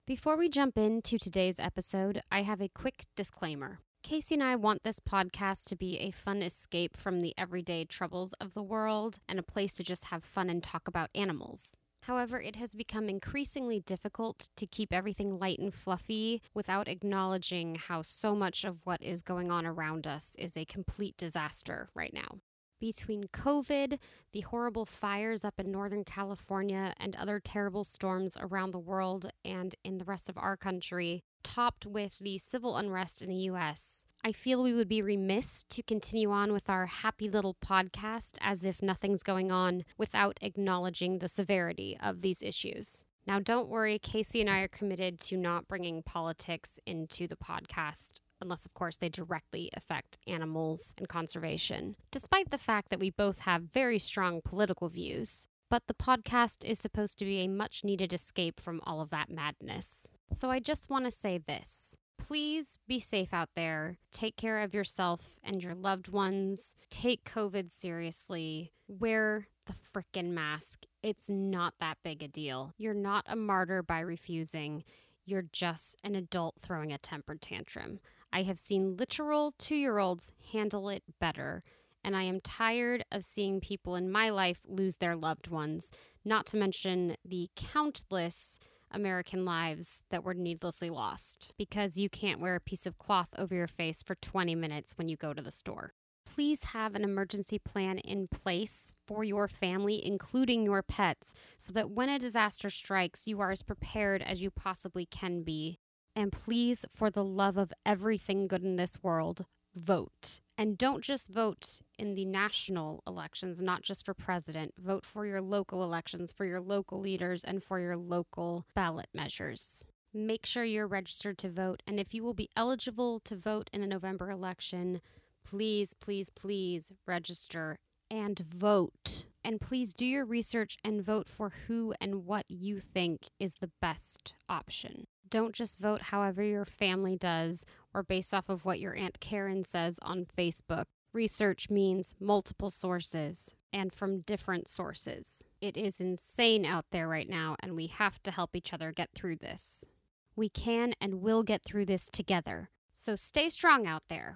Before we jump into today's episode, I have a quick disclaimer. Casey and I want this podcast to be a fun escape from the everyday troubles of the world and a place to just have fun and talk about animals. However, it has become increasingly difficult to keep everything light and fluffy without acknowledging how so much of what is going on around us is a complete disaster right now. Between COVID, the horrible fires up in Northern California, and other terrible storms around the world and in the rest of our country, topped with the civil unrest in the U.S., I feel we would be remiss to continue on with our happy little podcast as if nothing's going on without acknowledging the severity of these issues. Now, don't worry, Casey and I are committed to not bringing politics into the podcast, unless, of course, they directly affect animals and conservation, despite the fact that we both have very strong political views. But the podcast is supposed to be a much-needed escape from all of that madness. So I just want to say this. Please be safe out there. Take care of yourself and your loved ones. Take COVID seriously. Wear the frickin' mask. It's not that big a deal. You're not a martyr by refusing. You're just an adult throwing a temper tantrum. I have seen literal 2-year-olds handle it better, and I am tired of seeing people in my life lose their loved ones, not to mention the countless American lives that were needlessly lost because you can't wear a piece of cloth over your face for 20 minutes when you go to the store. Please have an emergency plan in place for your family, including your pets, so that when a disaster strikes, you are as prepared as you possibly can be. And please, for the love of everything good in this world, vote. And don't just vote in the national elections, not just for president. Vote for your local elections, for your local leaders, and for your local ballot measures. Make sure you're registered to vote. And if you will be eligible to vote in the November election, please, please, please register and vote. And please do your research and vote for who and what you think is the best option. Don't just vote however your family does or based off of what your Aunt Karen says on Facebook. Research means multiple sources and from different sources. It is insane out there right now, and we have to help each other get through this. We can and will get through this together. So stay strong out there.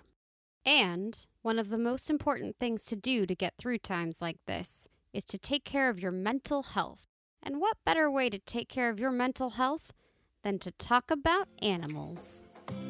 And one of the most important things to do to get through times like this is to take care of your mental health. And what better way to take care of your mental health than to talk about animals?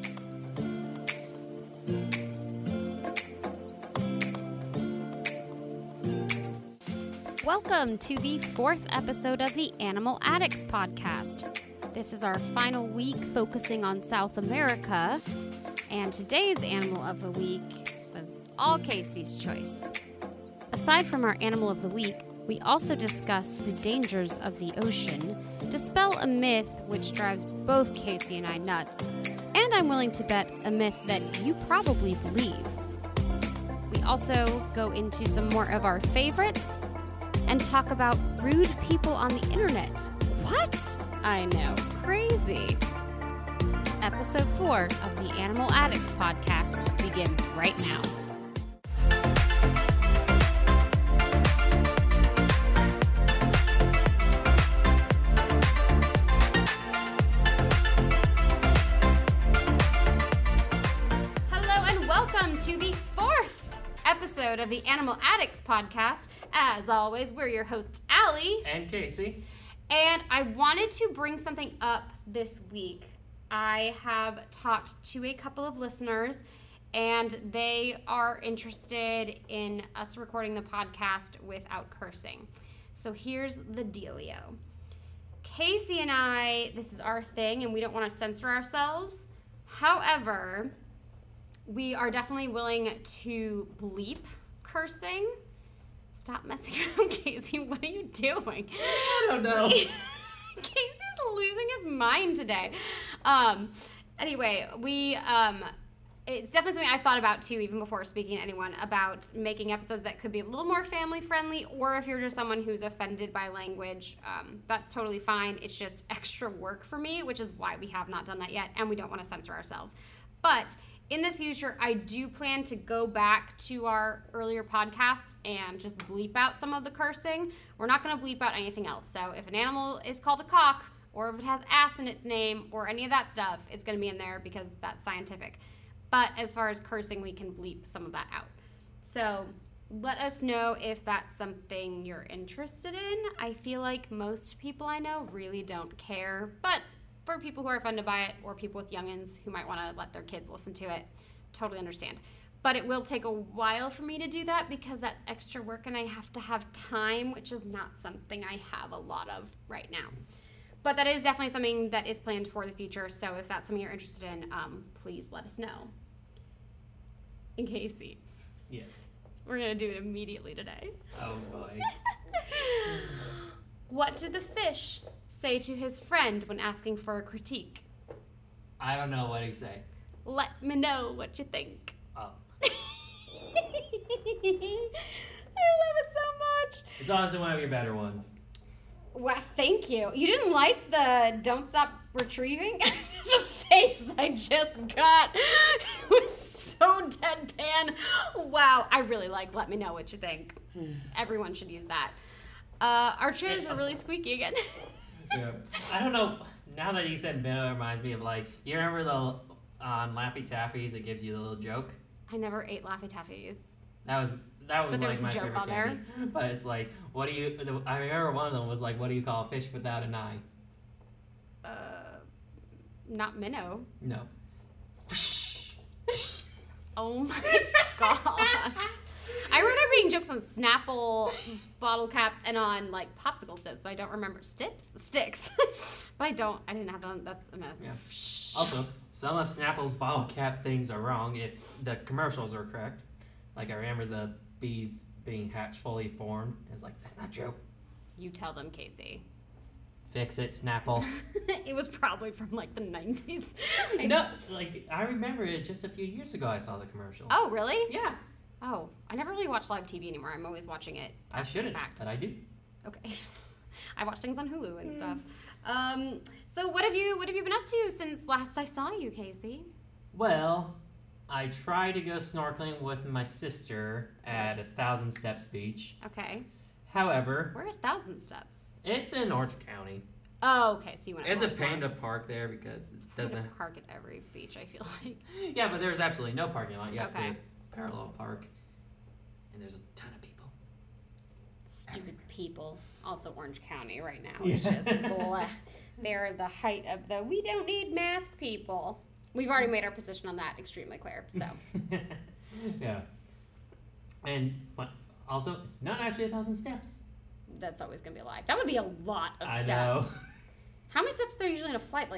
Welcome to the 4th episode of the Animal Addicts podcast. This is our final week focusing on South America, and today's Animal of the Week was all Casey's choice. Aside from our Animal of the Week, we also discuss the dangers of the ocean, dispel a myth which drives both Casey and I nuts, and I'm willing to bet a myth that you probably believe. We also go into some more of our favorites and talk about rude people on the internet. What? I know, crazy. Episode 4 of the Animal Addicts podcast begins right now. To the 4th episode of the Animal Addicts podcast. As always, we're your hosts, Allie and Casey. And I wanted to bring something up this week. I have talked to a couple of listeners, and they are interested in us recording the podcast without cursing. So here's the dealio. Casey and I, this is our thing, and we don't want to censor ourselves. However, we are definitely willing to bleep cursing. Stop messing around, Casey. What are you doing? I don't know. Casey's losing his mind today. Anyway, it's definitely something I thought about, too, even before speaking to anyone, about making episodes that could be a little more family-friendly, or if you're just someone who's offended by language, that's totally fine. It's just extra work for me, which is why we have not done that yet, and we don't want to censor ourselves. But in the future, I do plan to go back to our earlier podcasts and just bleep out some of the cursing. We're not going to bleep out anything else. So if an animal is called a cock or if it has ass in its name, or any of that stuff, it's going to be in there because that's scientific. But as far as cursing, we can bleep some of that out. So let us know if that's something you're interested in. I feel like most people I know really don't care, but for people who are fun to buy it, or people with youngins who might want to let their kids listen to it, totally understand. But it will take a while for me to do that because that's extra work and I have to have time, which is not something I have a lot of right now. But that is definitely something that is planned for the future. So if that's something you're interested in, please let us know. And Casey. Yes. We're going to do it immediately today. Oh, boy. What did the fish say to his friend when asking for a critique? I don't know what he say. Let me know what you think. Oh. I love it so much. It's honestly one of your better ones. Well, thank you. You didn't like the don't stop retrieving? The face I just got. It was so deadpan. Wow. I really like let me know what you think. Everyone should use that. Our chairs are really squeaky again. Yeah. I don't know. Now that you said Minnow, it reminds me of you remember the Laffy Taffies? It gives you the little joke. I never ate Laffy Taffies. That was But there was a my joke favorite on candy. But it's what do you? I remember one of them was what do you call a fish without an eye? Not minnow. No. Oh my gosh. I remember there being jokes on Snapple bottle caps and on popsicle sticks, but I don't remember sticks. But I didn't have them. That's a myth. Yeah. Also, some of Snapple's bottle cap things are wrong if the commercials are correct. I remember the bees being hatched fully formed. It's that's not true. You tell them, Casey. Fix it, Snapple. It was probably from the 90s. No, I remember it just a few years ago I saw the commercial. Oh, really? Yeah. Oh, I never really watch live TV anymore. I'm always watching it. I shouldn't, but I do. Okay. I watch things on Hulu and stuff. So what have you been up to since last I saw you, Casey? Well, I tried to go snorkeling with my sister at 1,000 Steps Beach. Okay. However, Where is 1,000 Steps? it's in Orange County. Oh, okay. So you went. It's a pain to park there because it doesn't. It's park at every beach, I feel like. Yeah, but there's absolutely no parking lot. You have Okay. to parallel park, and there's a ton of people. Stupid people. Also Orange County right now. It's just blech. They're the height of the we don't need mask people. We've already made our position on that extremely clear. So. Yeah. And also, it's not actually 1,000 steps. That's always gonna be a lie. That would be a lot of I steps. know. How many steps are there usually in a flight?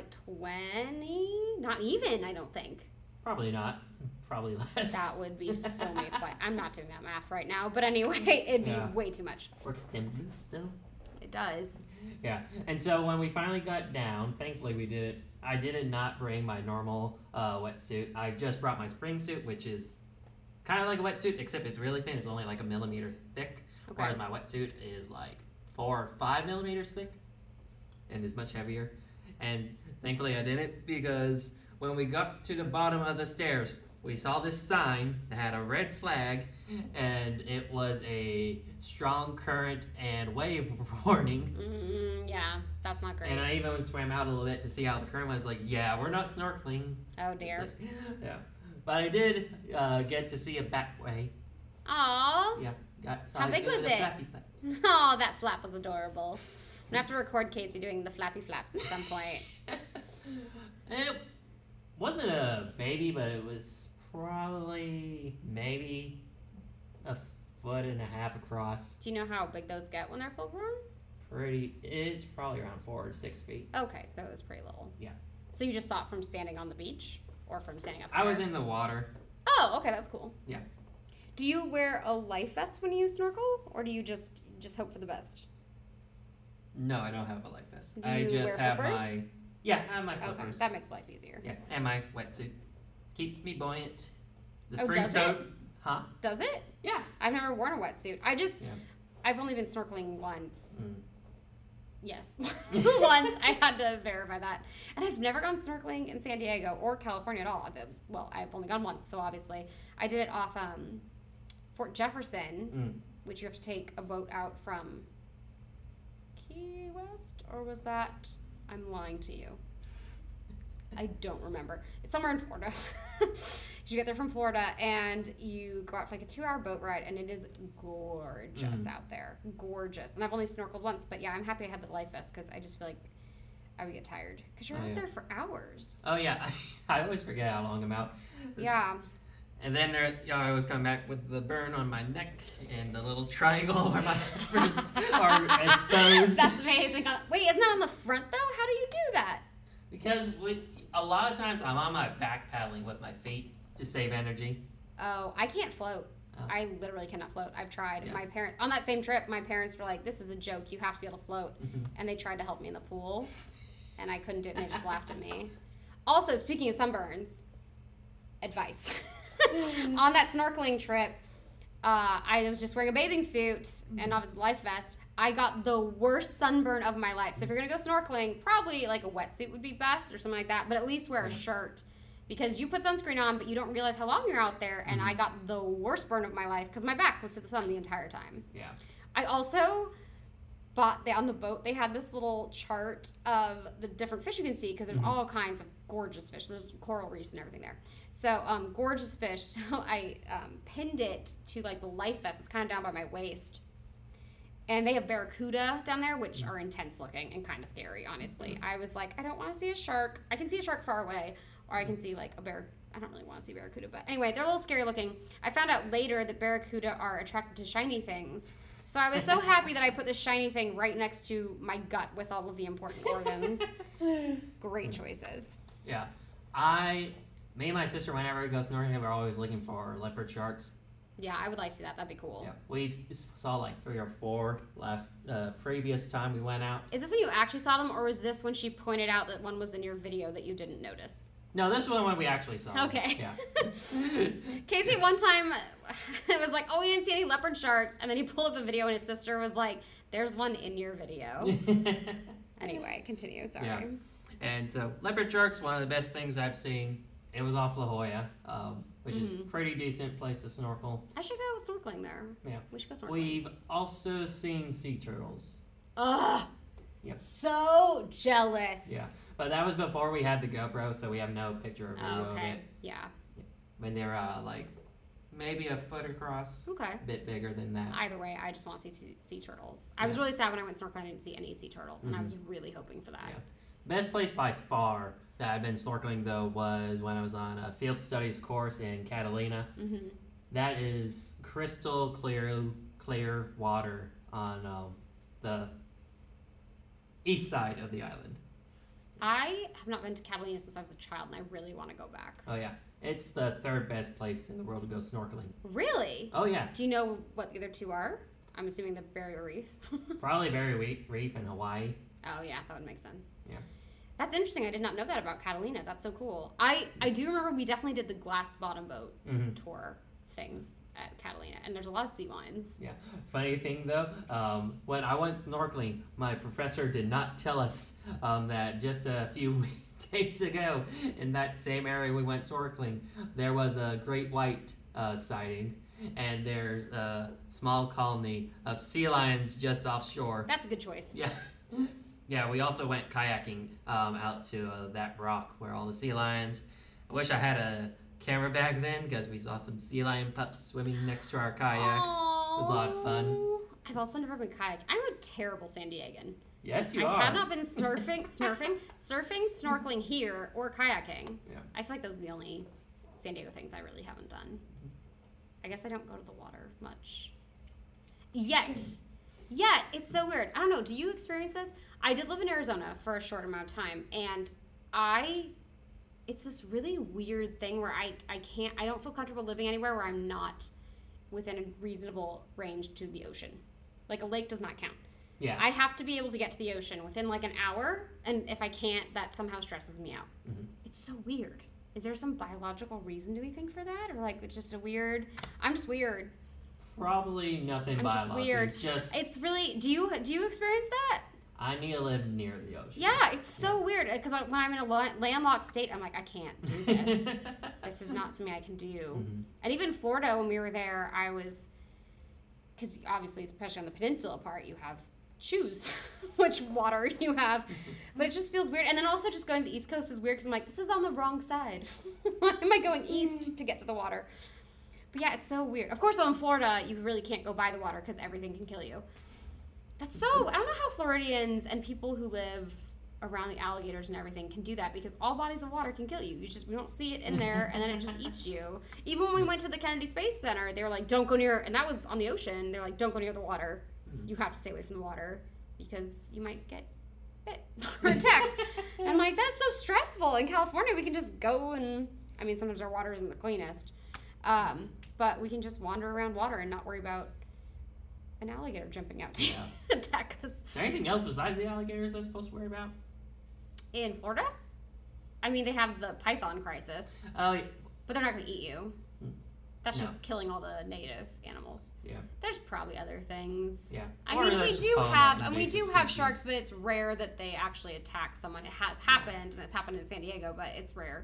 20? Not even, I don't think. Probably not. Probably less. That would be so many flights. I'm not doing that math right now, but anyway, it'd be way too much. Works them blues though. It does. Yeah, and so when we finally got down, thankfully we did it. I did not bring my normal wetsuit. I just brought my spring suit, which is kind of like a wetsuit, except it's really thin. It's only a millimeter thick, whereas my wetsuit is 4 or 5 millimeters thick and is much heavier. And thankfully I didn't, because when we got to the bottom of the stairs, we saw this sign that had a red flag, and it was a strong current and wave warning. Yeah, that's not great. And I even swam out a little bit to see how the current was. Yeah, we're not snorkeling. Oh dear. Yeah, but I did get to see a batway. Aww. Yeah, how big was it? Flappy flap. Oh, that flap was adorable. I'm gonna have to record Casey doing the flappy flaps at some point. It wasn't a baby, but it was probably maybe 1.5 foot across. Do you know how big those get when they're full grown? It's probably around 4 to 6 feet. Okay, so it was pretty little. Yeah. So you just saw it from standing on the beach, or from standing up there? I was in the water. Oh, okay, that's cool. Yeah. Do you wear a life vest when you snorkel, or do you just hope for the best? No, I don't have a life vest. Do I you just wear have flippers? I have my flippers. Okay, that makes life easier. Yeah, and my wetsuit keeps me buoyant. The Oh, spring does soap, it? huh? Does it? Yeah. I've never worn a wetsuit. I've only been snorkeling once. Yes. Once. I had to verify that. And I've never gone snorkeling in San Diego or California at all. Well, I've only gone once, so obviously. I did it off Fort Jefferson, which you have to take a boat out from Key West, or was that I'm lying to you. I don't remember. It's somewhere in Florida. You get there from Florida and you go out for like a 2-hour boat ride and it is gorgeous out there. Gorgeous. And I've only snorkeled once, but yeah, I'm happy I had the life vest because I just feel like I would get tired because you're out there for hours. Oh yeah, I always forget how long I'm out. Yeah. And then I always come back with the burn on my neck and the little triangle where my fingers are exposed. That's amazing. Wait, isn't that on the front though? How do you do that? Because a lot of times I'm on my back paddling with my feet to save energy. Oh, I can't float. Oh. I literally cannot float. I've tried. Yeah. My parents, on that same trip, my parents were like, this is a joke. You have to be able to float. And they tried to help me in the pool. And I couldn't do it, and they just laughed at me. Also, speaking of sunburns, advice. On that snorkeling trip, I was just wearing a bathing suit and obviously life vest. I got the worst sunburn of my life. So if you're going to go snorkeling, probably like a wetsuit would be best or something like that. But at least wear a shirt. Because you put sunscreen on, but you don't realize how long you're out there. And I got the worst burn of my life because my back was to the sun the entire time. Yeah. I also bought, on the boat, they had this little chart of the different fish you can see because there's all kinds of gorgeous fish. There's coral reefs and everything there. So gorgeous fish. So I pinned it to like the life vest. It's kind of down by my waist. And they have barracuda down there, which are intense looking and kind of scary, honestly. I was like, I don't want to see a shark. I can see a shark far away, or I can see like a bear. I don't really want to see barracuda, but anyway, they're a little scary looking. I found out later that barracuda are attracted to shiny things. So I was so happy that I put this shiny thing right next to my gut with all of the important organs. Great choices. Yeah. Me and my sister, whenever we go snorkeling, we're always looking for leopard sharks. Yeah, I would like to see that. That'd be cool. Yeah, we saw like 3 or 4 last previous time we went out. Is this when you actually saw them, or was this when she pointed out that one was in your video that you didn't notice? No, this one when we actually saw. Okay. Yeah. Casey one time it was like, oh, we didn't see any leopard sharks, and then he pulled up the video, and his sister was like, "There's one in your video." Anyway, continue. Sorry. Yeah. And so leopard sharks, one of the best things I've seen. It was off La Jolla, which is a pretty decent place to snorkel. I should go snorkeling there. Yeah. We should go snorkeling. We've also seen sea turtles. Ugh. Yep. So jealous. Yeah. But that was before we had the GoPro, so we have no picture or video of it. Yeah. When they're like maybe a foot across. Okay. A bit bigger than that. Either way, I just want to see sea turtles. I was really sad when I went snorkeling. I didn't see any sea turtles, and I was really hoping for that. Yeah. Best place by far that I've been snorkeling though was when I was on a field studies course in Catalina. That is crystal clear water on the east side of the island. I have not been to Catalina since I was a child, and I really want to go back. Oh yeah, it's the 3rd best place in the world to go snorkeling. Really? Oh yeah. Do you know what the other 2 are? I'm assuming the Barrier Reef. Probably Barrier Reef in Hawaii. Oh yeah, that would make sense. Yeah. That's interesting. I did not know that about Catalina. That's so cool. I do remember we definitely did the glass bottom boat tour things at Catalina, and there's a lot of sea lions. Yeah. Funny thing though, when I went snorkeling, my professor did not tell us that just a few days ago in that same area we went snorkeling, there was a great white sighting, and there's a small colony of sea lions just offshore. That's a good choice. Yeah. Yeah, we also went kayaking out to that rock where all the sea lions. I wish I had a camera back then because we saw some sea lion pups swimming next to our kayaks. Aww. It was a lot of fun. I've also never been kayaking. I'm a terrible San Diegan. Yes, you I are. have not been surfing, snorkeling here, or kayaking. Yeah. I feel like those are the only San Diego things I really haven't done. I guess I don't go to the water much. Yet, it's so weird. I don't know. Do you experience this? I did live in Arizona for a short amount of time, and it's this really weird thing where I don't feel comfortable living anywhere where I'm not within a reasonable range to the ocean. Like a lake does not count. Yeah. I have to be able to get to the ocean within like an hour, and if I can't, that somehow stresses me out. It's so weird. Is there some biological reason, do we think, for that? Or like it's just I'm just weird. Probably nothing biological. Just weird. It's really, do you experience that? I need to live near the ocean. Yeah, it's so weird because when I'm in a landlocked state, I'm like, I can't do this. This is not something I can do. And even Florida, when we were there, because obviously, especially on the peninsula part, you have choose which water you have. But it just feels weird. And then also just going to the East Coast is weird because I'm like, this is on the wrong side. Why am I going east to get to the water? But yeah, it's so weird. Of course, though, in Florida, you really can't go by the water because everything can kill you. That's so, I don't know how Floridians and people who live around the alligators and everything can do that, because all bodies of water can kill you. We don't see it in there, and then it just eats you. Even when we went to the Kennedy Space Center, they were like, don't go near, and that was on the ocean. They're like, don't go near the water. You have to stay away from the water because you might get bit or attacked. And I'm like, that's so stressful. In California, we can just go and, I mean, sometimes our water isn't the cleanest, but we can just wander around water and not worry about an alligator jumping out to attack us. Is there anything else besides the alligators I'm supposed to worry about? In Florida? I mean, they have the python crisis. Oh, yeah. But they're not going to eat you. That's No. just killing all the native animals. Yeah. There's probably other things. Yeah. I Or mean, we there's do invasive have species. sharks, but it's rare that they actually attack someone. It has happened, and it's happened in San Diego, but it's rare.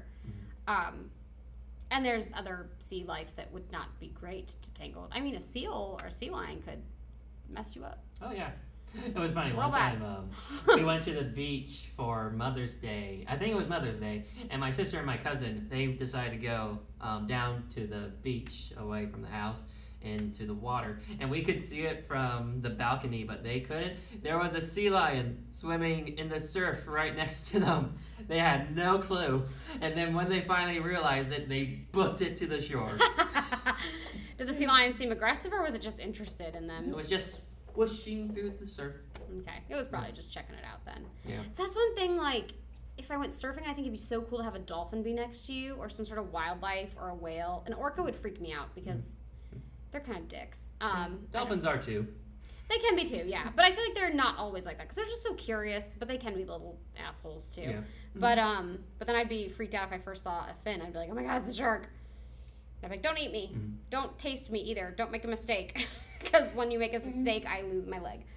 And there's other sea life that would not be great to tangle with. I mean, a seal or a sea lion could mess you up. Oh, yeah. It was funny. Real One bad. time we went to the beach for Mother's Day. I think it was Mother's Day. And my sister and my cousin, they decided to go down to the beach away from the house into the water. And we could see it from the balcony, but they couldn't. There was a sea lion swimming in the surf right next to them. They had no clue. And then when they finally realized it, they booked it to the shore. Did the sea lion seem aggressive, or was it just interested in them? It was just whooshing through the surf. Okay. It was probably just checking it out then. Yeah. So that's one thing, like, if I went surfing, I think it'd be so cool to have a dolphin be next to you, or some sort of wildlife, or a whale. An orca would freak me out because they're kind of dicks. Dolphins are too. They can be too, yeah. But I feel like they're not always like that because they're just so curious, but they can be little assholes too. Yeah. But then I'd be freaked out if I first saw a fin. I'd be like, oh my god, it's a shark. And I'd be like, don't eat me. Don't taste me either. Don't make a mistake. Because when you make a mistake, I lose my leg.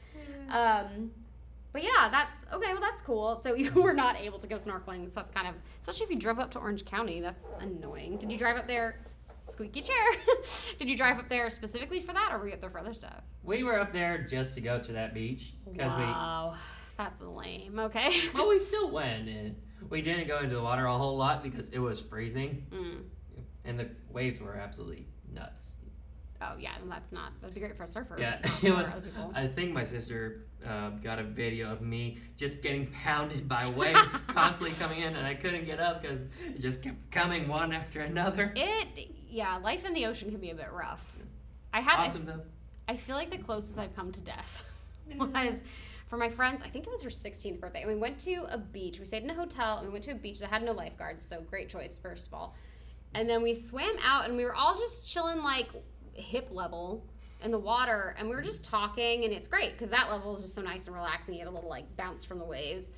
But yeah, that's okay. Well, that's cool. So you were not able to go snorkeling. So that's kind of, especially if you drove up to Orange County, that's annoying. Did you drive up there? Squeaky chair. Did you drive up there specifically for that, or were you up there for other stuff? We were up there just to go to that beach because Wow, that's lame. Okay. well, we still went, and we didn't go into the water a whole lot because it was freezing, and the waves were absolutely nuts. Oh yeah, that'd be great for a surfer. Yeah, not it for was. other people. I think my sister got a video of me just getting pounded by waves constantly coming in, and I couldn't get up because it just kept coming one after another. Life in the ocean can be a bit rough. Awesome though. I feel like the closest I've come to death was for my friends. I think it was her 16th birthday, and we went to a beach. We stayed in a hotel, and we went to a beach that had no lifeguards, so great choice, first of all. And then we swam out, and we were all just chilling, like, hip level in the water, and we were just talking, and it's great because that level is just so nice and relaxing. You get a little like bounce from the waves,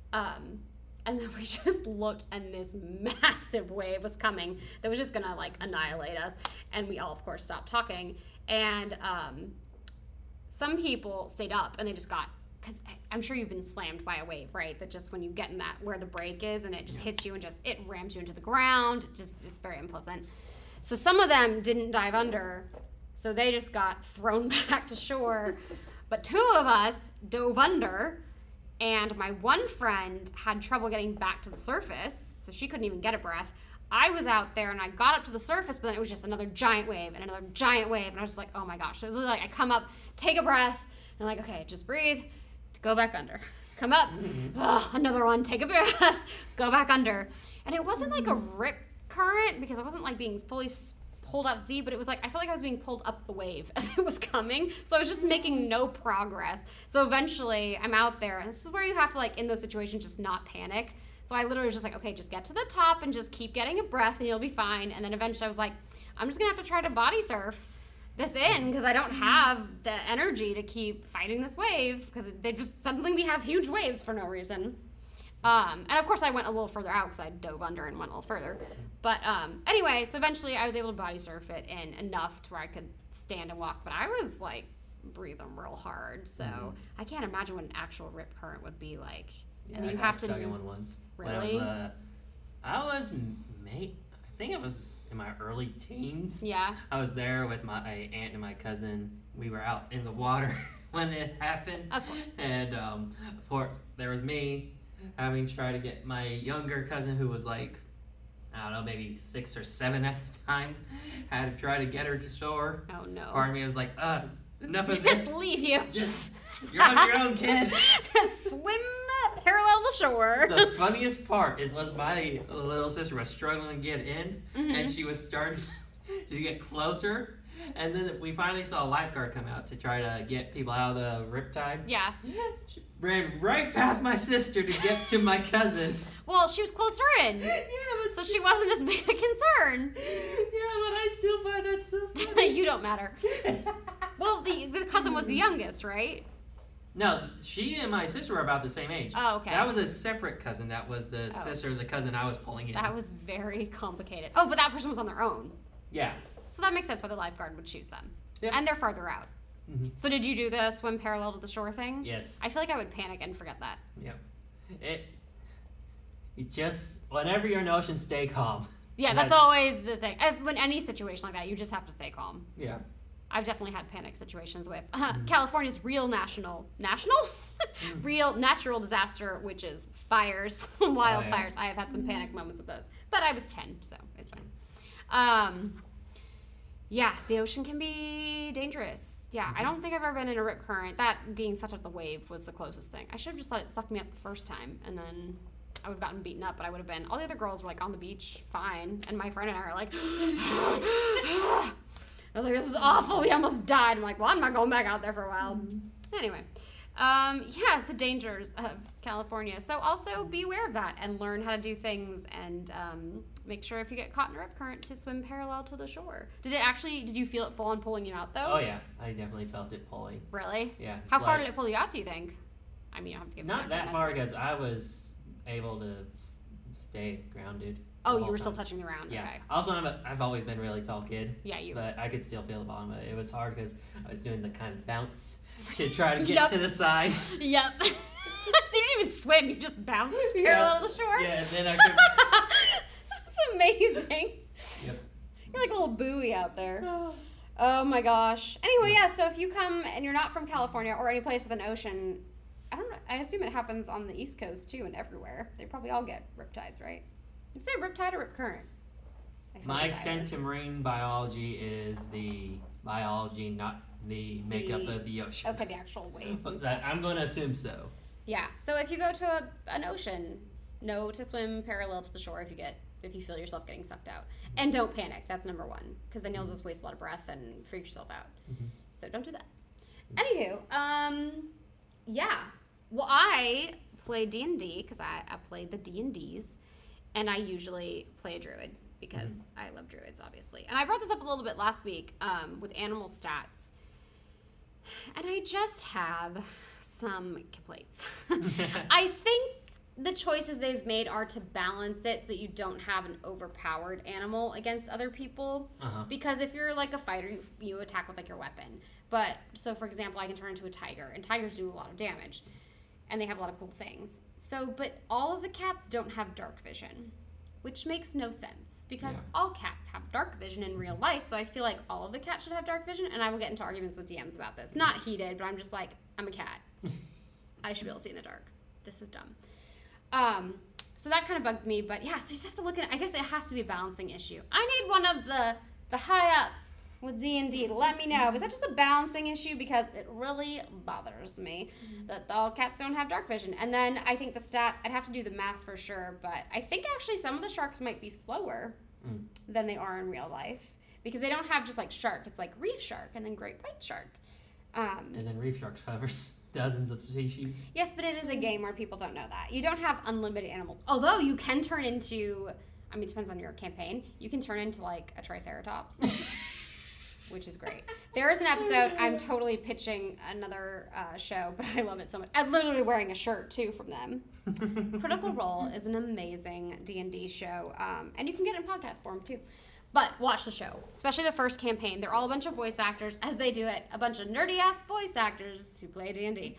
and then we just looked, and this massive wave was coming that was just gonna like annihilate us, and we all of course stopped talking. And some people stayed up, and they just got, because I'm sure you've been slammed by a wave, right? That just when you get in that where the break is, and it just hits you and just it rams you into the ground. It's very unpleasant. So some of them didn't dive under, so they just got thrown back to shore. But two of us dove under, and my one friend had trouble getting back to the surface, so she couldn't even get a breath. I was out there, and I got up to the surface, but then it was just another giant wave and another giant wave, and I was just like, oh my gosh. So it was like I come up, take a breath, and I'm like, okay, just breathe, go back under. Come up, another one, take a breath, go back under. And it wasn't like a rip current because I wasn't like being fully pulled out to sea, but it was like I felt like I was being pulled up the wave as it was coming, so I was just making no progress. So eventually I'm out there, and this is where you have to, like, in those situations, just not panic. So I literally was just like, okay, just get to the top and just keep getting a breath and you'll be fine. And then eventually I was like, I'm just gonna have to try to body surf this in because I don't have the energy to keep fighting this wave because they just suddenly we have huge waves for no reason. And of course I went a little further out because I dove under and went a little further. But anyway, so eventually I was able to body surf it in enough to where I could stand and walk. But I was like breathing real hard. So I can't imagine what an actual rip current would be like. Yeah, and I you got have to stuck in one once. Really? When I think it was in my early teens. Yeah. I was there with my aunt and my cousin. We were out in the water when it happened. Of course. And of course, there was me having tried to get my younger cousin, who was like, I don't know, maybe 6 or 7 at the time, had to try to get her to shore. Oh no. Part of me was like, enough of this. Just leave you. Just, you're on your own, kid. Swim parallel to shore. The funniest part was my little sister was struggling to get in, Mm-hmm. and she was starting to get closer. And then we finally saw a lifeguard come out to try to get people out of the riptide. Yeah. She ran right past my sister to get to my cousin. Well, she was closer in. Yeah, but So she wasn't as big a concern. Yeah, but I still find that so funny. You don't matter. Well, the cousin was the youngest, right? No, she and my sister were about the same age. Oh, okay. That was a separate cousin. That was the Oh. sister of the cousin I was pulling in. That was very complicated. Oh, but that person was on their own. Yeah. So that makes sense why the lifeguard would choose them. Yep. And they're farther out. Mm-hmm. So did you do the swim parallel to the shore thing? Yes. I feel like I would panic and forget that. Yep. You just, whenever you're in an ocean, stay calm. Yeah, that's always the thing. In any situation like that, you just have to stay calm. Yeah. I've definitely had panic situations with California's real real natural disaster, which is fires, wildfires. I have had some panic moments with those, but I was 10, so it's fine. Yeah, the ocean can be dangerous. Yeah, I don't think I've ever been in a rip current. That being sucked up the wave was the closest thing. I should have just let it suck me up the first time, and then I would have gotten beaten up, but I would have been. All the other girls were like on the beach, fine, and my friend and I were like. I was like, this is awful. We almost died. I'm like, well, I'm not going back out there for a while. Anyway, yeah, the dangers of California. So also be aware of that and learn how to do things and make sure if you get caught in a rip current to swim parallel to the shore. Did you feel it full on pulling you out though? Oh yeah, I definitely felt it pulling. Really? Yeah. How far did it pull you out, do you think? I mean, you don't have to give me Not that far because I was able to stay grounded. Oh, you were still touching the ground. Yeah. Okay. Also, I've always been a really tall kid. Yeah, you. But I could still feel the bottom of it. It was hard because I was doing the kind of bounce to try to get Yep. to the side. Yep. So you didn't even swim. You just bounced parallel to the shore. Yeah, and then I could. That's amazing. Yep. You're like a little buoy out there. Oh my gosh. Anyway, yeah, so if you come and you're not from California or any place with an ocean, I don't know, I assume it happens on the East Coast too and everywhere. They probably all get riptides, right? You say riptide or rip current? My extent to marine biology is the biology, not the makeup of the ocean. Okay, the actual waves. But I'm going to assume so. Yeah, so if you go to an ocean, know to swim parallel to the shore if you feel yourself getting sucked out. And don't panic, that's number one, because then you'll just waste a lot of breath and freak yourself out. Mm-hmm. So don't do that. Anywho, yeah. Well, I play D&D, because I play the D&Ds, and I usually play a druid, because I love druids, obviously. And I brought this up a little bit last week with animal stats, and I just have some complaints. I think the choices they've made are to balance it so that you don't have an overpowered animal against other people. Uh-huh. Because if you're like a fighter, you attack with like your weapon. But so for example, I can turn into a tiger, and tigers do a lot of damage, and they have a lot of cool things. So, but all of the cats don't have dark vision, which makes no sense because all cats have dark vision in real life. So I feel like all of the cats should have dark vision, and I will get into arguments with DMs about this. Not heated, but I'm just like, I'm a cat. I should be able to see in the dark. This is dumb. So that kind of bugs me, but yeah, so you just have to look at it. I guess it has to be a balancing issue. I need one of the high-ups with D&D to let me know. Is that just a balancing issue? Because it really bothers me that all cats don't have dark vision. And then I think the stats, I'd have to do the math for sure, but I think actually some of the sharks might be slower than they are in real life because they don't have just like shark. It's like reef shark and then great white shark. And then reef sharks covers dozens of species. Yes, but it is a game where people don't know that. You don't have unlimited animals. Although you can turn into, I mean, it depends on your campaign. You can turn into like a triceratops, which is great. There is an episode, I'm totally pitching another show, but I love it so much. I'm literally wearing a shirt too from them. Critical Role is an amazing D&D show, and you can get it in podcast form too. But watch the show, especially the first campaign. They're all a bunch of voice actors, as they do it. A bunch of nerdy-ass voice actors who play D&D.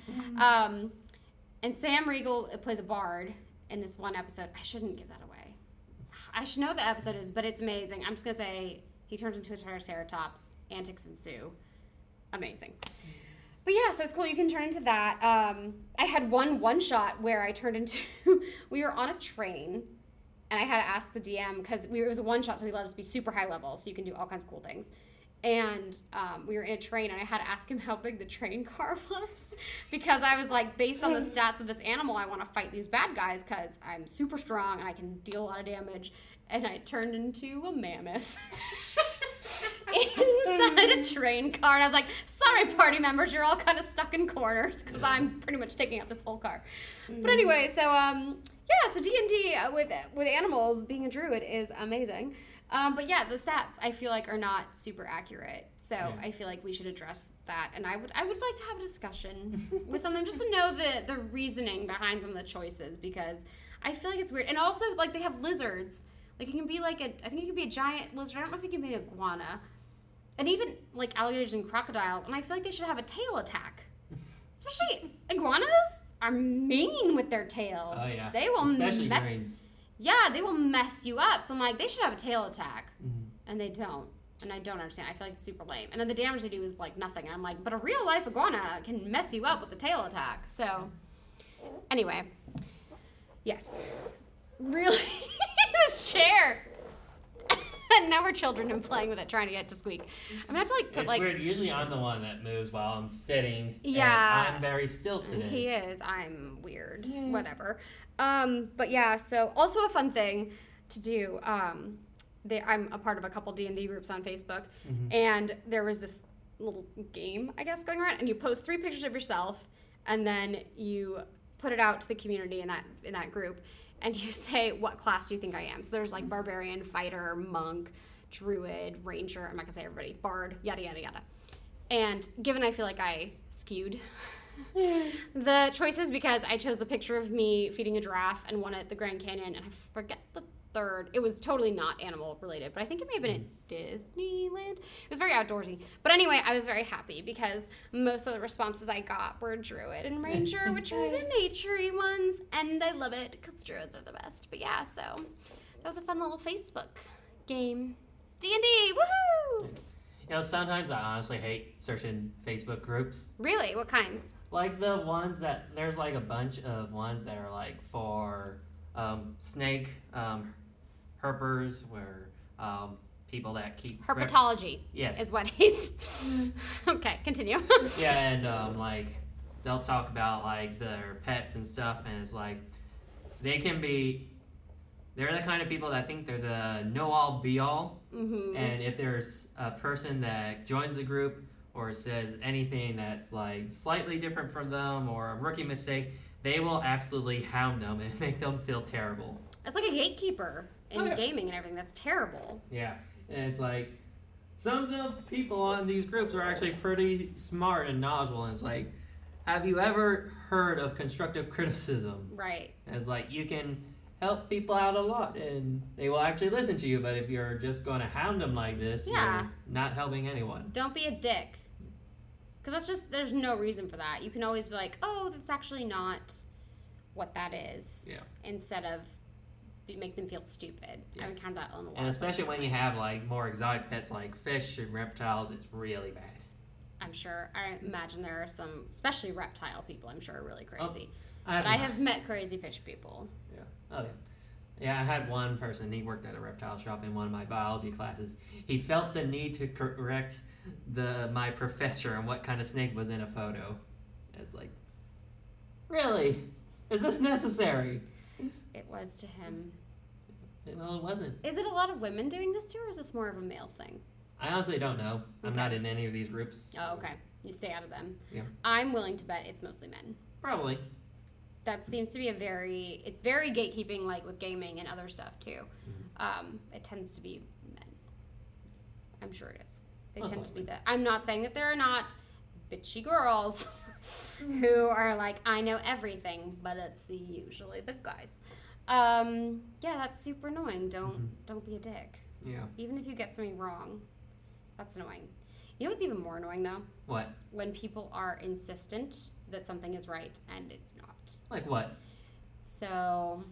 And Sam Riegel plays a bard in this one episode. I shouldn't give that away. I should know what the episode is, but it's amazing. I'm just going to say he turns into a triceratops. Antics ensue. Amazing. But yeah, so it's cool. You can turn into that. I had one shot where I turned into, we were on a train, and I had to ask the DM, because it was a one shot, so he let us be super high level, so you can do all kinds of cool things. And we were in a train, and I had to ask him how big the train car was, because I was like, based on the stats of this animal, I want to fight these bad guys because I'm super strong and I can deal a lot of damage. And I turned into a mammoth inside a train car. And I was like, sorry, party members, you're all kind of stuck in corners because I'm pretty much taking up this whole car. But anyway, so so D&D with animals, being a druid is amazing. But yeah, the stats I feel like are not super accurate. So I feel like we should address that. And I would like to have a discussion with some of them just to know the reasoning behind some of the choices, because I feel like it's weird. And also, like, they have lizards. Like, it can be like I think it could be a giant lizard. I don't know if it can be an iguana. And even, like, alligators and crocodile. And I feel like they should have a tail attack. Especially iguanas are mean with their tails. Oh, yeah. They will especially greens. Yeah, they will mess you up. So I'm like, they should have a tail attack. Mm-hmm. And they don't. And I don't understand. I feel like it's super lame. And then the damage they do is, like, nothing. And I'm like, but a real life iguana can mess you up with a tail attack. So, anyway. Yes. Really? This chair. And now we're children and playing with it, trying to get it to squeak. I'm gonna have to, like, put, it's like... weird. Usually I'm the one that moves while I'm sitting. Yeah. And I'm very still today. He is. I'm weird. Whatever. But yeah, so also a fun thing to do. I'm a part of a couple D&D groups on Facebook, and there was this little game, I guess, going around, and you post 3 pictures of yourself, and then you put it out to the community in that group, and you say what class do you think I am. So there's like barbarian, fighter, monk, druid, ranger. I'm not gonna say everybody, bard, yada yada yada. And given I feel like I skewed the choices, because I chose the picture of me feeding a giraffe and one at the Grand Canyon, and I forget the third. It was totally not animal related, but I think it may have been at Disneyland. It was very outdoorsy. But anyway, I was very happy because most of the responses I got were druid and ranger, which are the naturey ones, and I love it because druids are the best. But yeah, so that was a fun little Facebook game. D&D, woohoo! You know, sometimes I honestly hate certain Facebook groups. Really? What kinds? Like the ones that, there's like a bunch of ones that are like for snake herpers, where people that keep... Herpetology. Yes. Is what he's... Okay, continue. Yeah, and like they'll talk about like their pets and stuff, and it's like they're the kind of people that think they're the know-all be-all. Mm-hmm. And if there's a person that joins the group or says anything that's like slightly different from them or a rookie mistake, they will absolutely hound them and make them feel terrible. It's like a gatekeeper in gaming and everything. That's terrible. Yeah, and it's like some of the people on these groups are actually pretty smart and knowledgeable, and it's like, have you ever heard of constructive criticism? Right. It's like, you can help people out a lot and they will actually listen to you, but if you're just going to hound them like this, you're not helping anyone. Don't be a dick. Because that's just, there's no reason for that. You can always be like, oh, that's actually not what that is. Yeah. Instead of make them feel stupid. Yeah. I've encountered that on a lot. And especially when you have like more exotic pets like fish and reptiles, it's really bad. I'm sure. I imagine there are some, especially reptile people, I'm sure are really crazy. But I have met crazy fish people. Yeah. Oh, yeah. Yeah, I had one person, he worked at a reptile shop in one of my biology classes. He felt the need to correct my professor on what kind of snake was in a photo. It's like, really? Is this necessary? It was to him. Well, it wasn't. Is it a lot of women doing this too, or is this more of a male thing? I honestly don't know. Okay. I'm not in any of these groups. Oh, okay. You stay out of them. Yeah. I'm willing to bet it's mostly men. Probably. That seems to be it's very gatekeeping, like with gaming and other stuff too. Mm-hmm. It tends to be men. I'm sure it is. They tend to be that. I'm not saying that there are not bitchy girls who are like, I know everything, but it's usually the guys. Yeah, that's super annoying. Don't be a dick. Yeah. Even if you get something wrong, that's annoying. You know what's even more annoying though? What? When people are insistent that something is right and it's not. Like what? So,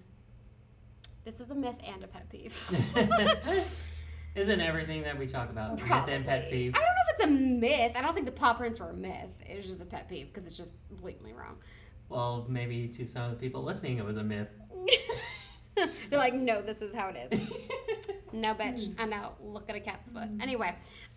this is a myth and a pet peeve. Isn't everything that we talk about Probably. myth and pet peeve? I don't know if it's a myth. I don't think the paw prints were a myth. It was just a pet peeve because it's just blatantly wrong. Well, maybe to some of the people listening, it was a myth. They're like, no, this is how it is. No, bitch. I know. Look at a cat's foot. Anyway,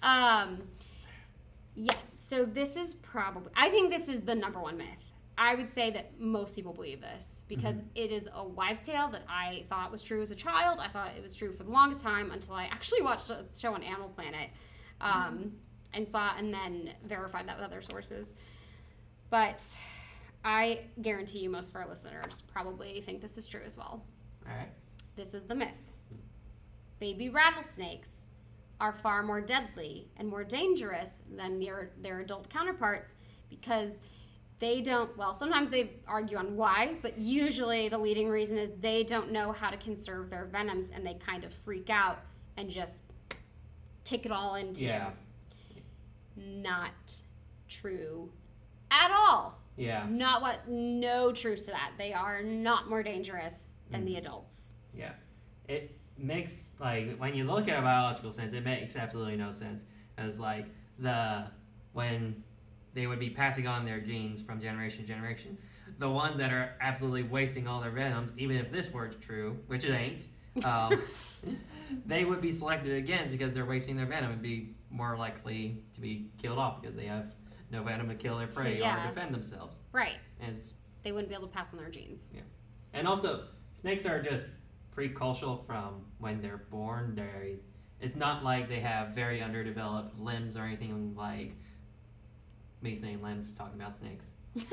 yes. So this is probably, I think this is the number one myth. I would say that most people believe this because it is a wives' tale that I thought was true as a child. I thought it was true for the longest time until I actually watched a show on Animal Planet and saw and then verified that with other sources. But I guarantee you most of our listeners probably think this is true as well. All right. This is the myth. Baby rattlesnakes are far more deadly and more dangerous than their adult counterparts because they don't, well, sometimes they argue on why, but usually the leading reason is they don't know how to conserve their venoms and they kind of freak out and just kick it all into you. Not true at all. Yeah. No truth to that. They are not more dangerous than the adults. Yeah. It makes, like, when you look at a biological sense, it makes absolutely no sense. As, like, when they would be passing on their genes from generation to generation, the ones that are absolutely wasting all their venom, even if this were true, which it ain't, they would be selected against because they're wasting their venom and be more likely to be killed off because they have no venom to kill their prey or defend themselves. Right. As they wouldn't be able to pass on their genes. Yeah. And also, snakes are just precocial from when they're born. It's not like they have very underdeveloped limbs or anything like me saying limbs, talking about snakes. It's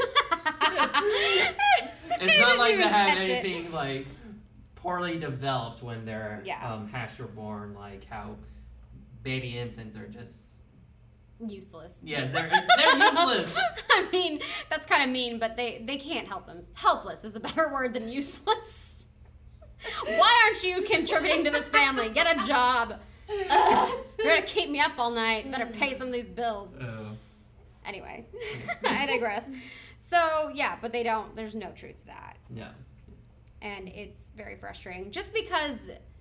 not like they have anything like poorly developed when they're hatched or born, like how baby infants are just useless. Yes, they're useless. I mean, that's kind of mean, but they can't help them. Helpless is a better word than useless. Why aren't you contributing to this family? Get a job. Ugh, you're gonna keep me up all night. Better pay some of these bills. Anyway, I digress. So, yeah, but they don't, there's no truth to that. No. And it's very frustrating just because